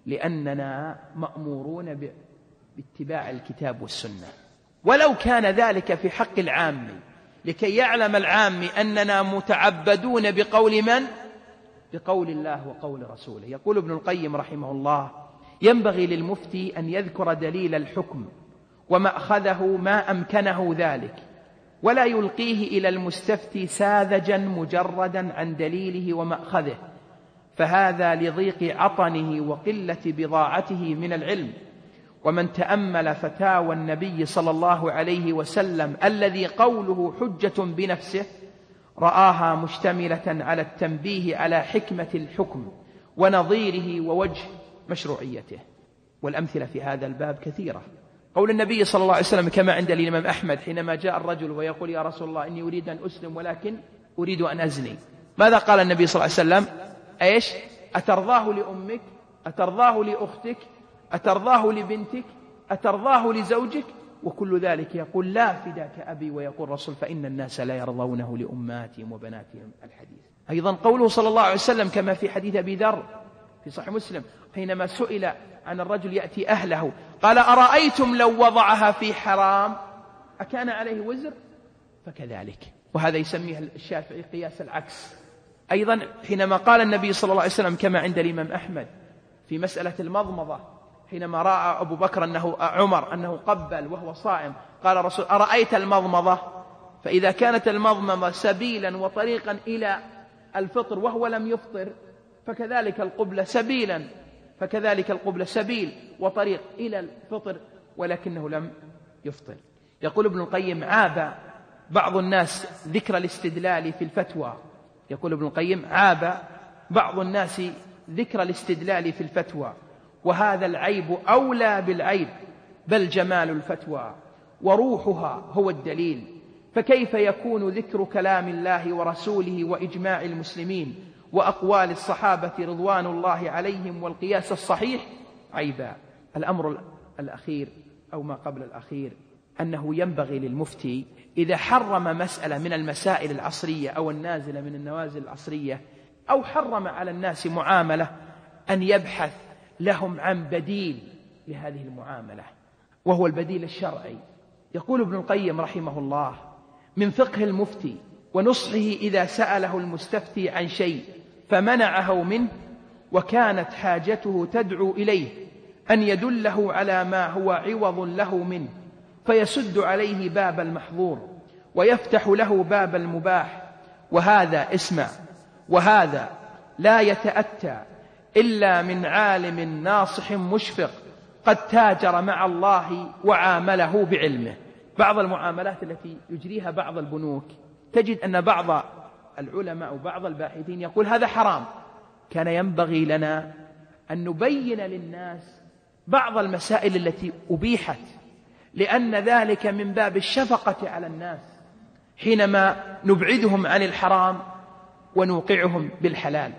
لأننا مأمورون باتباع الكتاب والسنة، ولو كان ذلك في حق العام لكي يعلم العام أننا متعبدون بقول من؟ بقول الله وقول رسوله. يقول ابن القيم رحمه الله ينبغي للمفتي أن يذكر دليل الحكم ومأخذه ما أمكنه ذلك، ولا يلقيه إلى المستفتي ساذجا مجردا عن دليله ومأخذه، فهذا لضيق عطنه وقلة بضاعته من العلم. ومن تأمل فتاوى النبي صلى الله عليه وسلم الذي قوله حجة بنفسه رآها مشتملة على التنبيه على حكمة الحكم ونظيره ووجه مشروعيته. والأمثلة في هذا الباب كثيرة. قول النبي صلى الله عليه وسلم كما عند الإمام أحمد حينما جاء الرجل ويقول يا رسول الله إني أريد أن أسلم ولكن أريد أن أزني، ماذا قال النبي صلى الله عليه وسلم؟ إيش؟ أترضاه لأمك؟ أترضاه لأختك؟ أترضاه لبنتك؟ أترضاه لزوجك؟ وكل ذلك يقول لا فداك أبي، ويقول الرسول فإن الناس لا يرضونه لأماتهم وبناتهم الحديث. أيضا قوله صلى الله عليه وسلم كما في حديث أبي ذر في صحيح مسلم حينما سئل عن الرجل يأتي أهله قال أرأيتم لو وضعها في حرام أكان عليه وزر؟ فكذلك. وهذا يسميه الشافعي قياس العكس. أيضا حينما قال النبي صلى الله عليه وسلم كما عند الإمام أحمد في مسألة المضمضة حينما رأى أبو بكر أنه عمر أنه قبل وهو صائم قال رسول أرأيت المضمضة؟ فإذا كانت المضمضة سبيلا وطريقا إلى الفطر وهو لم يفطر فكذلك القبلة سبيلا فكذلك القبلة سبيل وطريق إلى الفطر ولكنه لم يفطر. يقول ابن القيم عاب بعض الناس ذكر الاستدلال في الفتوى يقول ابن القيم عاب بعض الناس ذكر الاستدلال في الفتوى وهذا العيب أولى بالعيب بل جمال الفتوى وروحها هو الدليل فكيف يكون ذكر كلام الله ورسوله وإجماع المسلمين وأقوال الصحابة رضوان الله عليهم والقياس الصحيح عيبا. الأمر الأخير أو ما قبل الأخير أنه ينبغي للمفتي إذا حرم مسألة من المسائل العصرية أو النازلة من النوازل العصرية أو حرم على الناس معاملة أن يبحث لهم عن بديل لهذه المعاملة وهو البديل الشرعي. يقول ابن القيم رحمه الله من فقه المفتي ونصحه إذا سأله المستفتي عن شيء فمنعه منه وكانت حاجته تدعو إليه أن يدله على ما هو عوض له منه فيسد عليه باب المحظور ويفتح له باب المباح وهذا اسمع وهذا لا يتأتى إلا من عالم ناصح مشفق قد تاجر مع الله وعامله بعلمه. بعض المعاملات التي يجريها بعض البنوك تجد أن بعض العلماء أو بعض الباحثين يقول هذا حرام. كان ينبغي لنا أن نبين للناس بعض المسائل التي أبيحت لأن ذلك من باب الشفقة على الناس حينما نبعدهم عن الحرام ونوقعهم بالحلال.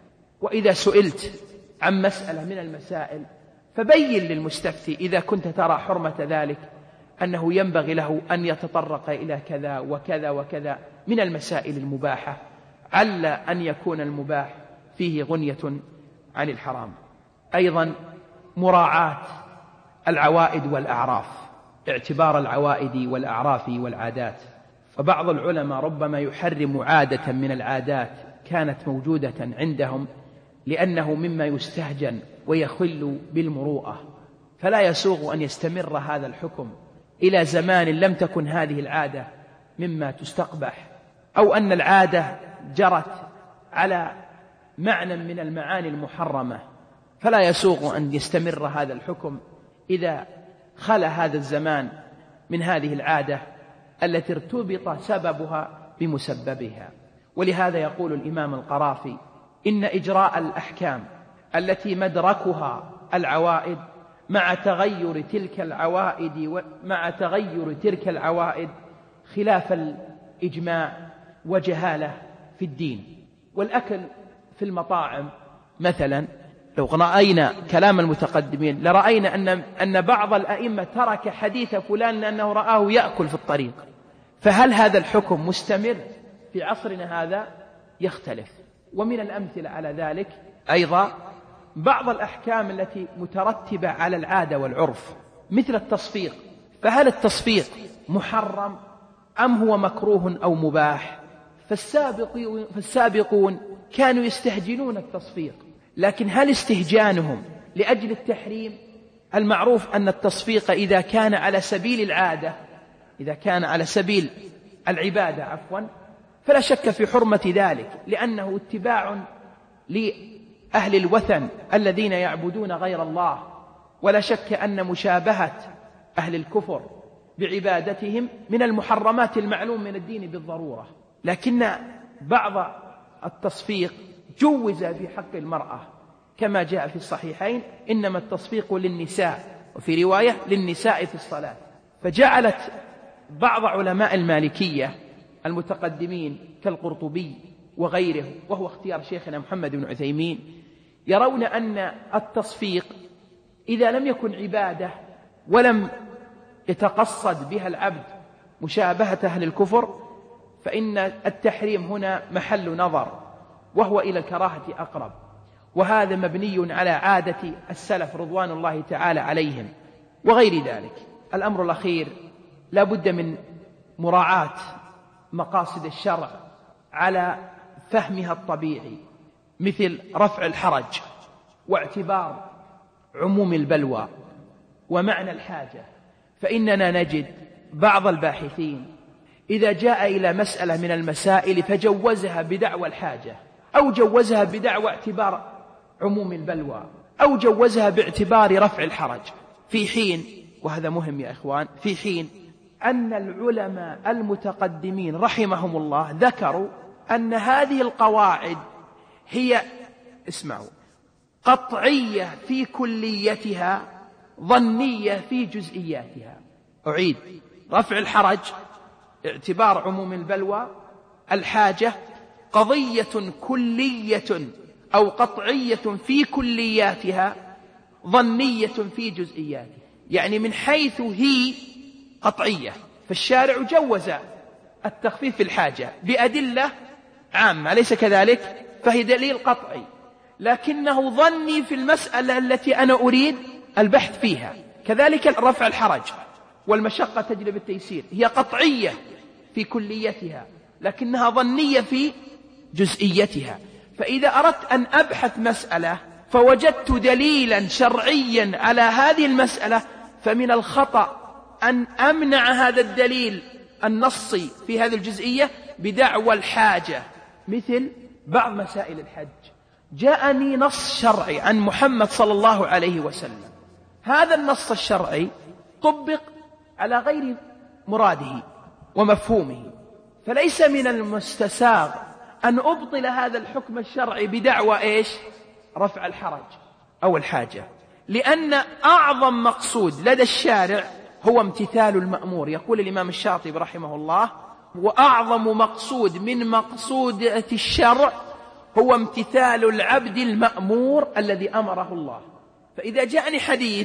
وإذا سئلت عن مسألة من المسائل فبين للمستفتي إذا كنت ترى حرمة ذلك أنه ينبغي له أن يتطرق إلى كذا وكذا وكذا من المسائل المباحة عل أن يكون المباح فيه غنية عن الحرام. أيضا مراعاة العوائد والأعراف اعتبار العوائد والأعراف والعادات. فبعض العلماء ربما يحرم عادة من العادات كانت موجودة عندهم لأنه مما يستهجن ويخل بالمروءة فلا يسوغ أن يستمر هذا الحكم إلى زمان لم تكن هذه العادة مما تستقبح أو أن العادة جرت على معنى من المعاني المحرمة فلا يسوغ أن يستمر هذا الحكم إذا خلا هذا الزمان من هذه العادة التي ارتبط سببها بمسببها. ولهذا يقول الإمام القرافي إن إجراء الأحكام التي مدركها العوائد مع تغير تلك العوائد ومع تغير تلك العوائد خلاف الإجماع وجهالة في الدين. والأكل في المطاعم مثلا لو رأينا كلام المتقدمين لرأينا أن, أن بعض الأئمة ترك حديث فلان لأنه رآه يأكل في الطريق. فهل هذا الحكم مستمر في عصرنا هذا؟ يختلف. ومن الأمثلة على ذلك أيضا بعض الأحكام التي مترتبة على العادة والعرف مثل التصفيق. فهل التصفيق محرم أم هو مكروه أو مباح؟ فالسابقون, فالسابقون كانوا يستهجنون التصفيق لكن هل استهجانهم لأجل التحريم؟ المعروف أن التصفيق إذا كان على سبيل العادة إذا كان على سبيل العبادة عفوا فلا شك في حرمة ذلك لأنه اتباع لأهل الوثن الذين يعبدون غير الله. ولا شك أن مشابهة أهل الكفر بعبادتهم من المحرمات المعلوم من الدين بالضرورة. لكن بعض التصفيق جوز في حق المرأة كما جاء في الصحيحين إنما التصفيق للنساء وفي رواية للنساء في الصلاة. فجعلت بعض علماء المالكية المتقدمين كالقرطبي وغيره وهو اختيار شيخنا محمد بن عثيمين يرون أن التصفيق إذا لم يكن عبادة ولم يتقصد بها العبد مشابهة أهل الكفر فإن التحريم هنا محل نظر وهو إلى الكراهة أقرب. وهذا مبني على عادة السلف رضوان الله تعالى عليهم وغير ذلك. الأمر الأخير لا بد من مراعاة مقاصد الشرع على فهمها الطبيعي، مثل رفع الحرج واعتبار عموم البلوى ومعنى الحاجة. فإننا نجد بعض الباحثين إذا جاء إلى مسألة من المسائل فجوزها بدعوى الحاجة، أو جوزها بدعوى اعتبار عموم البلوى، أو جوزها باعتبار رفع الحرج، في حين، وهذا مهم يا إخوان، في حين أن العلماء المتقدمين رحمهم الله ذكروا أن هذه القواعد هي، اسمعوا، قطعية في كليتها، ظنية في جزئياتها. أعيد: رفع الحرج اعتبار عموم البلوى، الحاجة قضية كلية أو قطعية في كلياتها، ظنية في جزئياتها. يعني من حيث هي قطعية، فالشارع جوز التخفيف في الحاجة بأدلة عامة، ليس كذلك؟ فهي دليل قطعي، لكنه ظني في المسألة التي أنا أريد البحث فيها. كذلك رفع الحرج والمشقة تجلب التيسير، هي قطعية في كليتها لكنها ظنية في جزئيتها. فإذا أردت أن أبحث مسألة فوجدت دليلا شرعيا على هذه المسألة، فمن الخطأ أن أمنع هذا الدليل النصي في هذه الجزئية بدعوى الحاجة. مثل بعض مسائل الحج، جاءني نص شرعي عن محمد صلى الله عليه وسلم، هذا النص الشرعي طبق على غير مراده ومفهومه، فليس من المستساغ أن أبطل هذا الحكم الشرعي بدعوى إيش؟ رفع الحرج أو الحاجة، لأن أعظم مقصود لدى الشارع هو امتثال المأمور. يقول الإمام الشاطبي رحمه الله: وأعظم مقصود من مقصودة الشرع هو امتثال العبد المأمور الذي أمره الله. فإذا جاءني حديث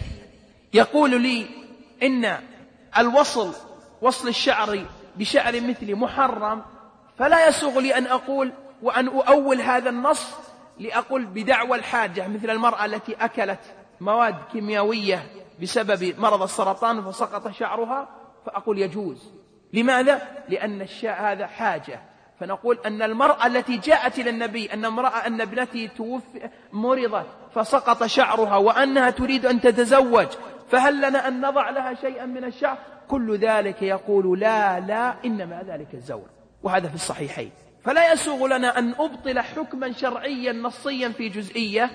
يقول لي إن الوصل، وصل الشعر بشعر مثلي محرم، فلا يسوغ لي أن أقول وأن أؤول هذا النص لأقول بدعوى الحاجة، مثل المرأة التي أكلت مواد كيميائية بسبب مرض السرطان فسقط شعرها، فأقول يجوز. لماذا؟ لأن الشاء هذا حاجة. فنقول أن المرأة التي جاءت إلى النبي أن امرأة أن ابنتي توفي مرضت فسقط شعرها وأنها تريد أن تتزوج، فهل لنا أن نضع لها شيئا من الشعر؟ كل ذلك يقول لا لا، إنما ذلك الزور، وهذا في الصحيحين. فلا يسوغ لنا أن أبطل حكما شرعيا نصيا في جزئية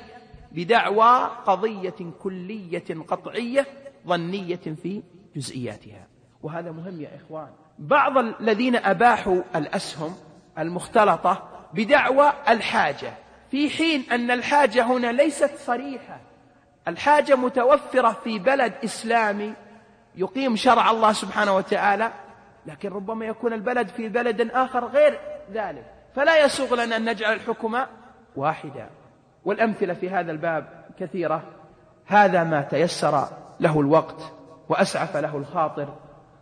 بدعوى قضية كلية قطعية ظنية في جزئياتها، وهذا مهم يا إخوان. بعض الذين أباحوا الأسهم المختلطة بدعوى الحاجة، في حين أن الحاجة هنا ليست صريحة، الحاجة متوفرة في بلد إسلامي يقيم شرع الله سبحانه وتعالى، لكن ربما يكون البلد في بلد آخر غير ذلك، فلا يسوغ لنا أن نجعل الحكم واحدا. والأمثلة في هذا الباب كثيرة، هذا ما تيسر له الوقت وأسعف له الخاطر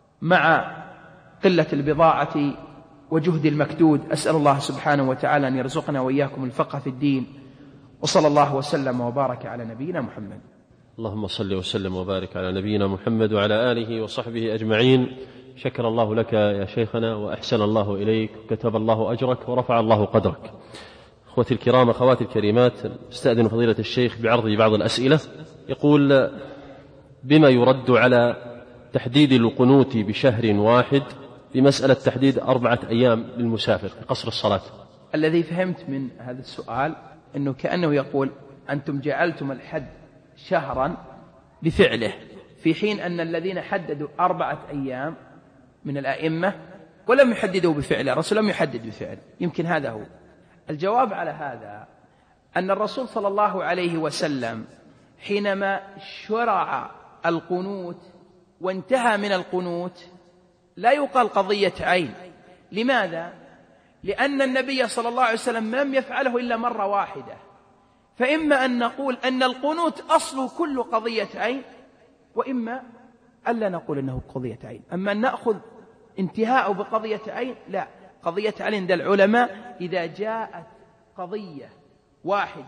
مع قلة البضاعة وجهد المكدود. أسأل الله سبحانه وتعالى أن يرزقنا وإياكم الفقه في الدين، وصلى الله وسلم وبارك على نبينا محمد. اللهم صل وسلم وبارك على نبينا محمد وعلى آله وصحبه أجمعين. شكر الله لك يا شيخنا وأحسن الله إليك، كتب الله أجرك ورفع الله قدرك. أخوتي الكرام، أخواتي الكريمات، استأذن فضيلة الشيخ بعرض بعض الأسئلة. يقول: بما يرد على تحديد القنوت بشهر واحد بمسألة تحديد أربعة أيام للمسافر في قصر الصلاة؟ الذي فهمت من هذا السؤال أنه كأنه يقول: أنتم جعلتم الحد شهرا بفعله، في حين أن الذين حددوا أربعة أيام من الأئمة ولم يحددوا بفعله، الرسول لم يحدد بفعله. يمكن هذا هو الجواب على هذا، أن الرسول صلى الله عليه وسلم حينما شرع القنوت وانتهى من القنوت لا يقال قضية عين. لماذا؟ لأن النبي صلى الله عليه وسلم لم يفعله إلا مرة واحدة، فإما أن نقول أن القنوت أصله كل قضية عين، وإما ألا نقول أنه قضية عين. أما أن نأخذ انتهاء بقضية عين، لا، قضية عين عند العلماء إذا جاءت قضية واحدة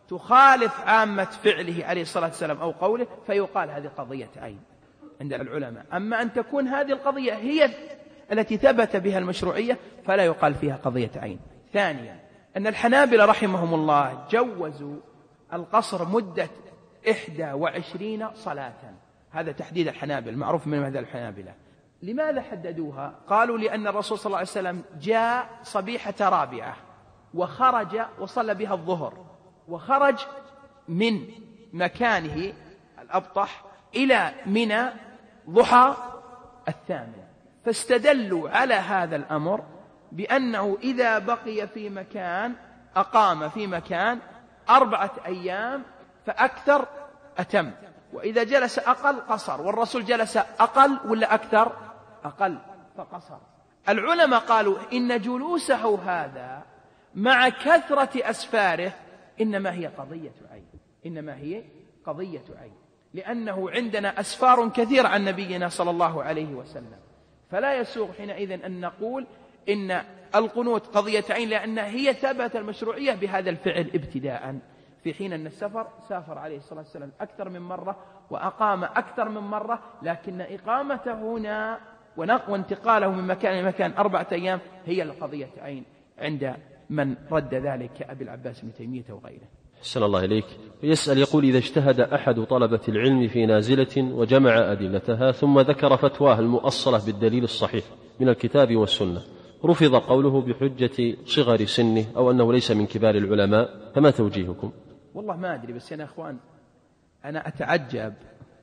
تخالف عامة فعله عليه الصلاة والسلام أو قوله فيقال هذه قضية عين عند العلماء. أما أن تكون هذه القضية هي التي ثبت بها المشروعية فلا يقال فيها قضية عين. ثانيا أن الحنابلة رحمهم الله جوزوا القصر مدة إحدى وعشرين صلاة، هذا تحديد الحنابلة معروف من مذهب الحنابلة. لماذا حددوها؟ قالوا لأن الرسول صلى الله عليه وسلم جاء صبيحة رابعة وخرج وصلى بها الظهر، وخرج من مكانه الأبطح إلى منى ضحى الثامن، فاستدلوا على هذا الأمر بأنه إذا بقي في مكان أقام في مكان أربعة أيام فأكثر أتم، وإذا جلس أقل قصر، والرسول جلس أقل ولا أكثر؟ أقل فقصر. العلماء قالوا إن جلوسه هذا مع كثرة أسفاره إنما هي قضية عين، إنما هي قضية عين، لأنه عندنا أسفار كثيرة عن نبينا صلى الله عليه وسلم، فلا يسوغ حينئذ أن نقول إن القنوت قضية عين، لأن هي ثبت المشروعية بهذا الفعل ابتداء، في حين أن السفر سافر عليه الصلاة والسلام أكثر من مرة وأقام أكثر من مرة، لكن إقامته هنا وانتقاله من مكان إلى مكان أربعة أيام هي القضية عين عند من رد ذلك كأبي العباس بن تيمية وغيره. أحسن الله إليك. يسأل يقول: إذا اجتهد أحد طلبة العلم في نازلة وجمع أدلتها ثم ذكر فتواه المؤصلة بالدليل الصحيح من الكتاب والسنة، رفض قوله بحجة صغر سنه أو أنه ليس من كبار العلماء، فما توجيهكم؟ والله ما أدري، بس يا أخوان أنا أتعجب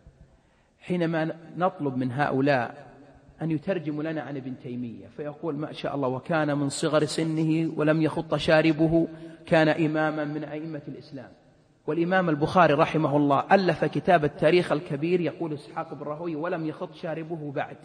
حينما نطلب من هؤلاء أن يترجموا لنا عن ابن تيمية فيقول ما شاء الله وكان من صغر سنه ولم يخط شاربه، كان إماما من أئمة الإسلام. والإمام البخاري رحمه الله ألف كتاب التاريخ الكبير يقول إسحاق بن راهويه ولم يخط شاربه بعد.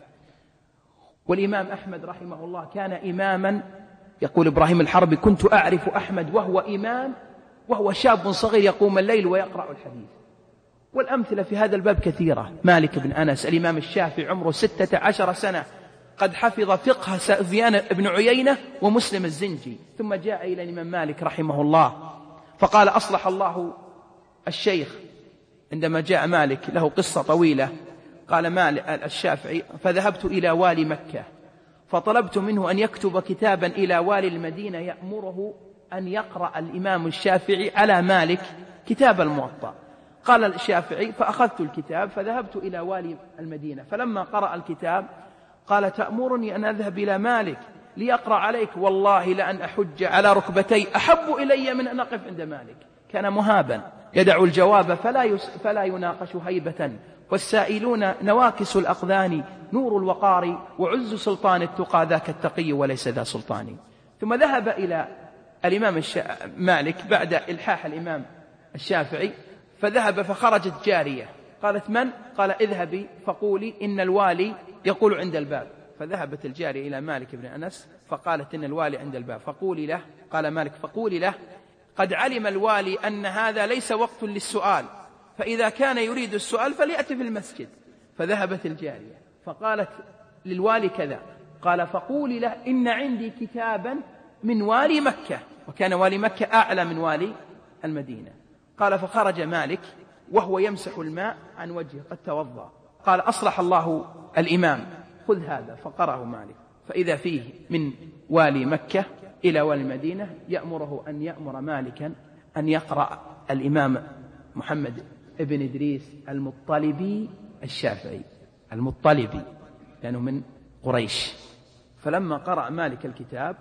والإمام أحمد رحمه الله كان إماما، يقول إبراهيم الحربي كنت أعرف أحمد وهو إمام وهو شاب صغير يقوم الليل ويقرأ الحديث. والأمثلة في هذا الباب كثيرة. مالك بن أنس، الإمام الشافعي عمره ستة عشر سنة قد حفظ فقه سفيان بن عيينة ومسلم الزنجي، ثم جاء إلى الإمام مالك رحمه الله فقال أصلح الله الشيخ. عندما جاء مالك له قصة طويلة، قال مالك الشافعي فذهبت إلى والي مكة فطلبت منه أن يكتب كتابا إلى والي المدينة يأمره أن يقرأ الإمام الشافعي على مالك كتاب الموطأ. قال الشافعي فأخذت الكتاب فذهبت إلى والي المدينة، فلما قرأ الكتاب قال تأمرني أن أذهب إلى مالك ليقرأ عليك؟ والله لأن أحج على ركبتي أحب إلي من أن أقف عند مالك. كان مهابا يدع الجواب فلا, يس فلا يناقش هيبة، والسائلون نواكس الأقذان، نور الوقار وعز سلطان التقى، ذاك التقي وليس ذا سلطان. ثم ذهب إلى الإمام الشا... مالك بعد إلحاح الإمام الشافعي، فذهب فخرجت جارية قالت من؟ قال اذهبي فقولي إن الوالي يقول عند الباب. فذهبت الجارية إلى مالك بن أنس فقالت إن الوالي عند الباب، فقولي له. قال مالك فقولي له قد علم الوالي أن هذا ليس وقت للسؤال، فإذا كان يريد السؤال فليأتي في المسجد. فذهبت الجارية فقالت للوالي كذا، قال فقولي له إن عندي كتابا من والي مكة، وكان والي مكة أعلى من والي المدينة. قال فخرج مالك وهو يمسح الماء عن وجهه قد توضأ، قال أصلح الله الإمام خذ هذا، فقرأه مالك فإذا فيه من والي مكة إلى والي المدينة يأمره أن يأمر مالكا أن يقرأ الإمام محمد ابن إدريس المطلبي الشافعي، المطلبي لأنه يعني من قريش. فلما قرأ مالك الكتاب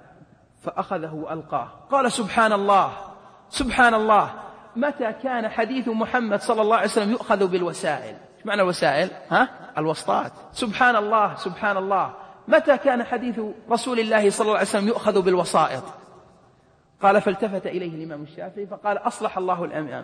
فأخذه وألقاه، قال سبحان الله سبحان الله، متى كان حديث محمد صلى الله عليه وسلم يؤخذ بالوسائل؟ ايش معنى الوسائل؟ ها؟ الوسطات. سبحان الله سبحان الله، متى كان حديث رسول الله صلى الله عليه وسلم يؤخذ بالوسائط؟ قال فالتفت إليه الإمام الشافعي فقال أصلح الله الإمام،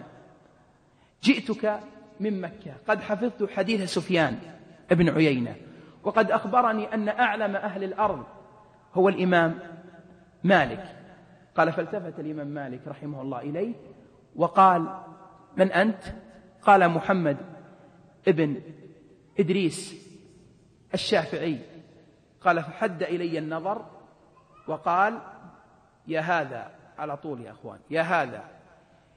جئتك من مكة قد حفظت حديث سفيان ابن عيينة، وقد أخبرني أن أعلم أهل الأرض هو الإمام مالك. قال فالتفت الإمام مالك رحمه الله إليه وقال من أنت؟ قال محمد ابن إدريس الشافعي. قال فحد إلي النظر وقال يا هذا، على طول يا أخوان، يا هذا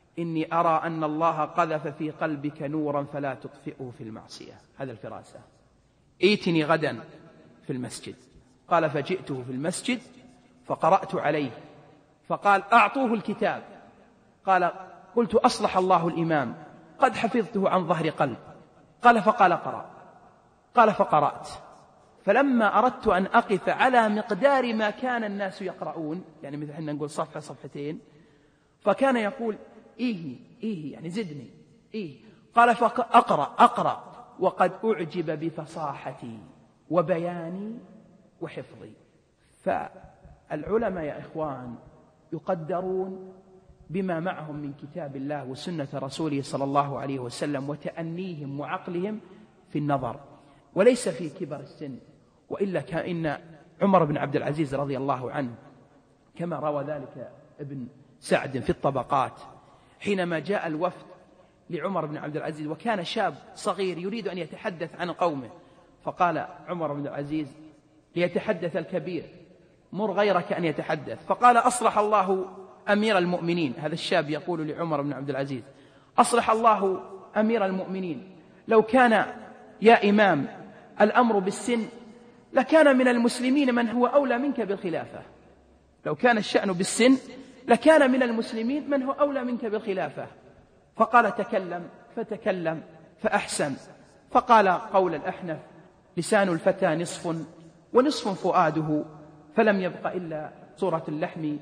إني أرى أن الله قذف في قلبك نورا فلا تطفئه في المعصية. هذا الفراسة. ائتني غدا في المسجد. قال فجئته في المسجد فقرأت عليه فقال أعطوه الكتاب. قال قلت أصلح الله الإمام قد حفظته عن ظهر قلب. قال فقال قرأ. قال فقرأت. فلما أردت أن أقف على مقدار ما كان الناس يقرؤون، يعني مثل حنا نقول صفحة صفحتين، فكان يقول إيه إيه يعني زدني إيه. قال فأقرأ أقرأ وقد أعجب بفصاحتي وبياني وحفظي. فالعلماء يا إخوان يقدرون بما معهم من كتاب الله وسنة رسوله صلى الله عليه وسلم وتأنيهم وعقلهم في النظر، وليس في كبر السن. وإلا كأن عمر بن عبد العزيز رضي الله عنه كما روى ذلك ابن سعد في الطبقات، حينما جاء الوفد لعمر بن عبد العزيز وكان شاب صغير يريد أن يتحدث عن قومه، فقال عمر بن العزيز ليتحدث الكبير مر غيرك أن يتحدث. فقال أصلح الله أمير المؤمنين. هذا الشاب يقول لعمر بن عبد العزيز أصلح الله أمير المؤمنين، لو كان يا إمام الأمر بالسن لكان من المسلمين من هو أولى منك بالخلافة. لو كان الشأن بالسن لكان من المسلمين من هو أولى منك بالخلافة. فقال تكلم فتكلم فأحسن. فقال قول الأحنف لسان الفتى نصف ونصف فؤاده، فلم يبق إلا صورة اللحم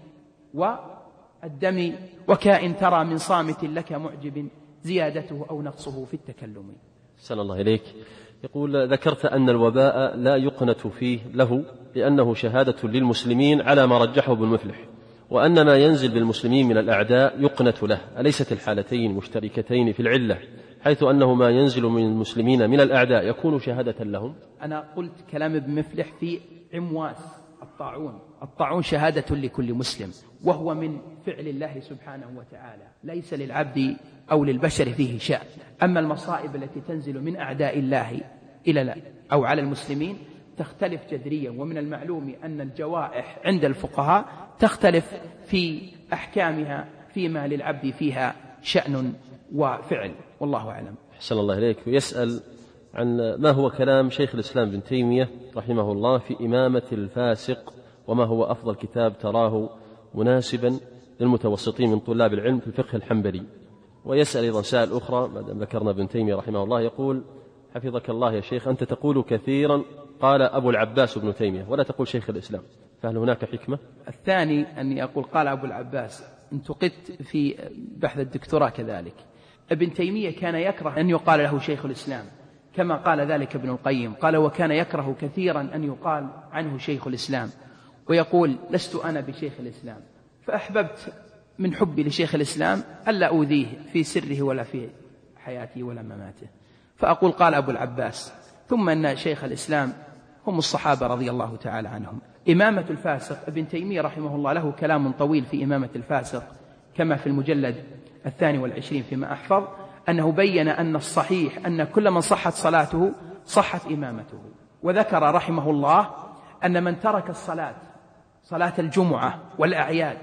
والدم، وكائن ترى من صامت لك معجب زيادته أو نقصه في التكلم. أحسن الله إليك. يقول ذكرت أن الوباء لا يقنت فيه له لأنه شهادة للمسلمين على ما رجحه ابن مفلح، وأن ما ينزل بالمسلمين من الأعداء يقنت له. أليست الحالتين مشتركتين في العلة، حيث أنه ما ينزل من المسلمين من الأعداء يكون شهادة لهم؟ أنا قلت كلام ابن مفلح في عمواس الطاعون. الطاعون شهادة لكل مسلم، وهو من فعل الله سبحانه وتعالى، ليس للعبد أو للبشر فيه شأن. أما المصائب التي تنزل من أعداء الله إلى أو على المسلمين تختلف جذريا، ومن المعلوم أن الجوائح عند الفقهاء تختلف في أحكامها فيما للعبد فيها شأن وفعل، والله أعلم. أحسن الله إليك. ويسأل عن ما هو كلام شيخ الإسلام ابن تيمية رحمه الله في إمامة الفاسق، وما هو أفضل كتاب تراه مناسبا للمتوسطين من طلاب العلم في الفقه الحنبلي. ويسأل أيضا سائل أخرى ما دام ذكرنا ابن تيمية رحمه الله، يقول حفظك الله يا شيخ أنت تقول كثيرا قال أبو العباس ابن تيمية ولا تقول شيخ الإسلام، فهل هناك حكمة؟ الثاني أني أقول قال أبو العباس، انتقدت في بحث الدكتوراه كذلك. ابن تيمية كان يكره أن يقال له شيخ الإسلام كما قال ذلك ابن القيم، قال وكان يكره كثيرا أن يقال عنه شيخ الإسلام، ويقول لست أنا بشيخ الإسلام. فأحببت من حبي لشيخ الإسلام ألا أوذيه في سره ولا في حياته ولا مماته، فأقول قال أبو العباس. ثم أن شيخ الإسلام هم الصحابة رضي الله تعالى عنهم. إمامة الفاسق، ابن تيمية رحمه الله له كلام طويل في إمامة الفاسق كما في المجلد الثاني والعشرين فيما أحفظ، أنه بين أن الصحيح أن كل من صحت صلاته صحت إمامته. وذكر رحمه الله أن من ترك الصلاة صلاة الجمعة والأعياد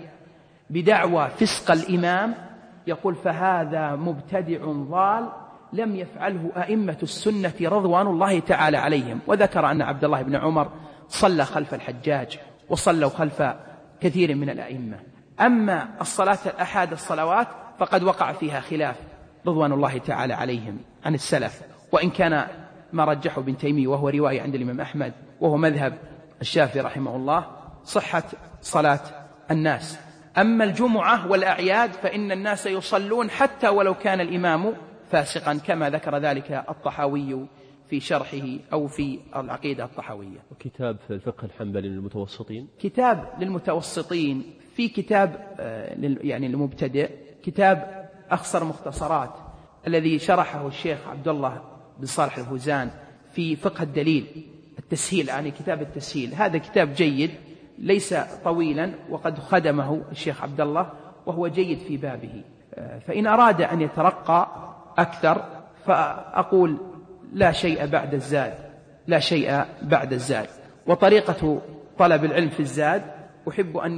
بدعوى فسق الإمام يقول فهذا مبتدع ضال لم يفعله أئمة السنة رضوان الله تعالى عليهم. وذكر أن عبد الله بن عمر صلى خلف الحجاج وصلوا خلف كثير من الأئمة. أما الصلاة الأحد الصلوات فقد وقع فيها خلاف رضوان الله تعالى عليهم عن السلف، وإن كان ما رجحه ابن تيمية وهو رواية عند الإمام أحمد وهو مذهب الشافعي رحمه الله صحة صلاة الناس. أما الجمعة والأعياد فإن الناس يصلون حتى ولو كان الإمام فاسقا، كما ذكر ذلك الطحاوي في شرحه أو في العقيدة الطحاوية. وكتاب في الفقه الحنبلي للمتوسطين، كتاب للمتوسطين في كتاب يعني المبتدئ، كتاب أخصر مختصرات الذي شرحه الشيخ عبد الله بن صالح الفوزان في فقه الدليل التسهيل، يعني كتاب التسهيل. هذا كتاب جيد ليس طويلا وقد خدمه الشيخ عبد الله وهو جيد في بابه. فإن أراد أن يترقى أكثر فأقول لا شيء بعد الزاد، لا شيء بعد الزاد. وطريقة طلب العلم في الزاد أحب أن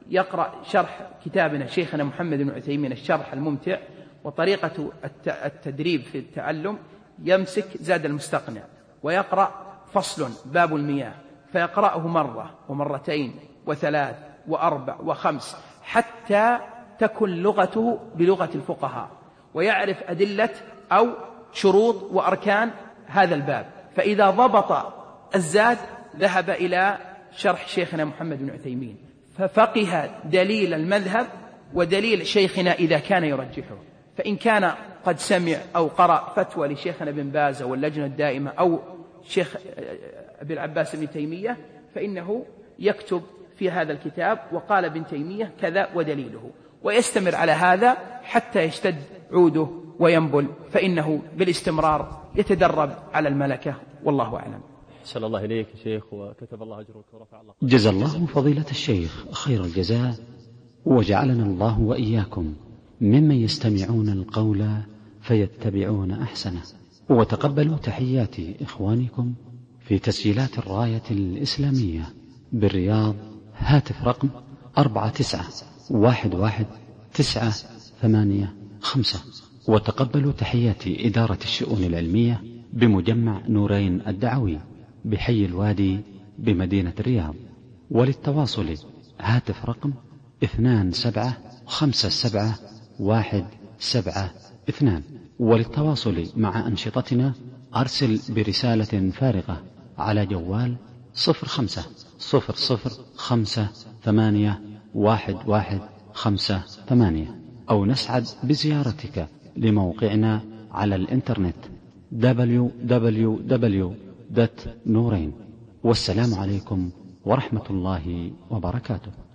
يقرأ شرح كتابنا شيخنا محمد بن عثيمين الشرح الممتع. وطريقة التدريب في التعلم يمسك زاد المستقنع ويقرأ فصل باب المياه فيقرأه مرة ومرتين وثلاث وأربع وخمس حتى تكن لغته بلغة الفقهاء ويعرف أدلة أو شروط وأركان هذا الباب. فإذا ضبط الزاد ذهب إلى شرح شيخنا محمد بن عثيمين ففقه دليل المذهب ودليل شيخنا إذا كان يرجحه. فإن كان قد سمع أو قرأ فتوى لشيخنا بن باز واللجنة الدائمة أو شيخ أبي العباس بن تيمية فإنه يكتب في هذا الكتاب وقال ابن تيمية كذا ودليله، ويستمر على هذا حتى يشتد عوده وينبل، فإنه بالاستمرار يتدرب على الملكة. والله أعلم. أحسن الله إليك شيخ وكتب الله أجرك ورفع الله. جزا الله فضيلة الشيخ خير الجزاء، وجعلنا الله وإياكم ممن يستمعون القول فيتبعون أحسنه. وتقبلوا تحيات إخوانكم في تسجيلات الراية الإسلامية بالرياض، هاتف رقم أربعة تسعة واحد واحد تسعة ثمانية خمسة. وتقبلوا تحيات إدارة الشؤون العلمية بمجمع نورين الدعوي بحي الوادي بمدينة الرياض. وللتواصل هاتف رقم اثنان سبعة خمسة سبعة واحد سبعة اثنان. وللتواصل مع أنشطتنا أرسل برسالة فارغة على جوال صفر خمسة صفر صفر خمسة ثمانية واحد واحد خمسة ثمانية، أو نسعد بزيارتك لموقعنا على الإنترنت دبليو دبليو دبليو دوت نورين. والسلام عليكم ورحمة الله وبركاته.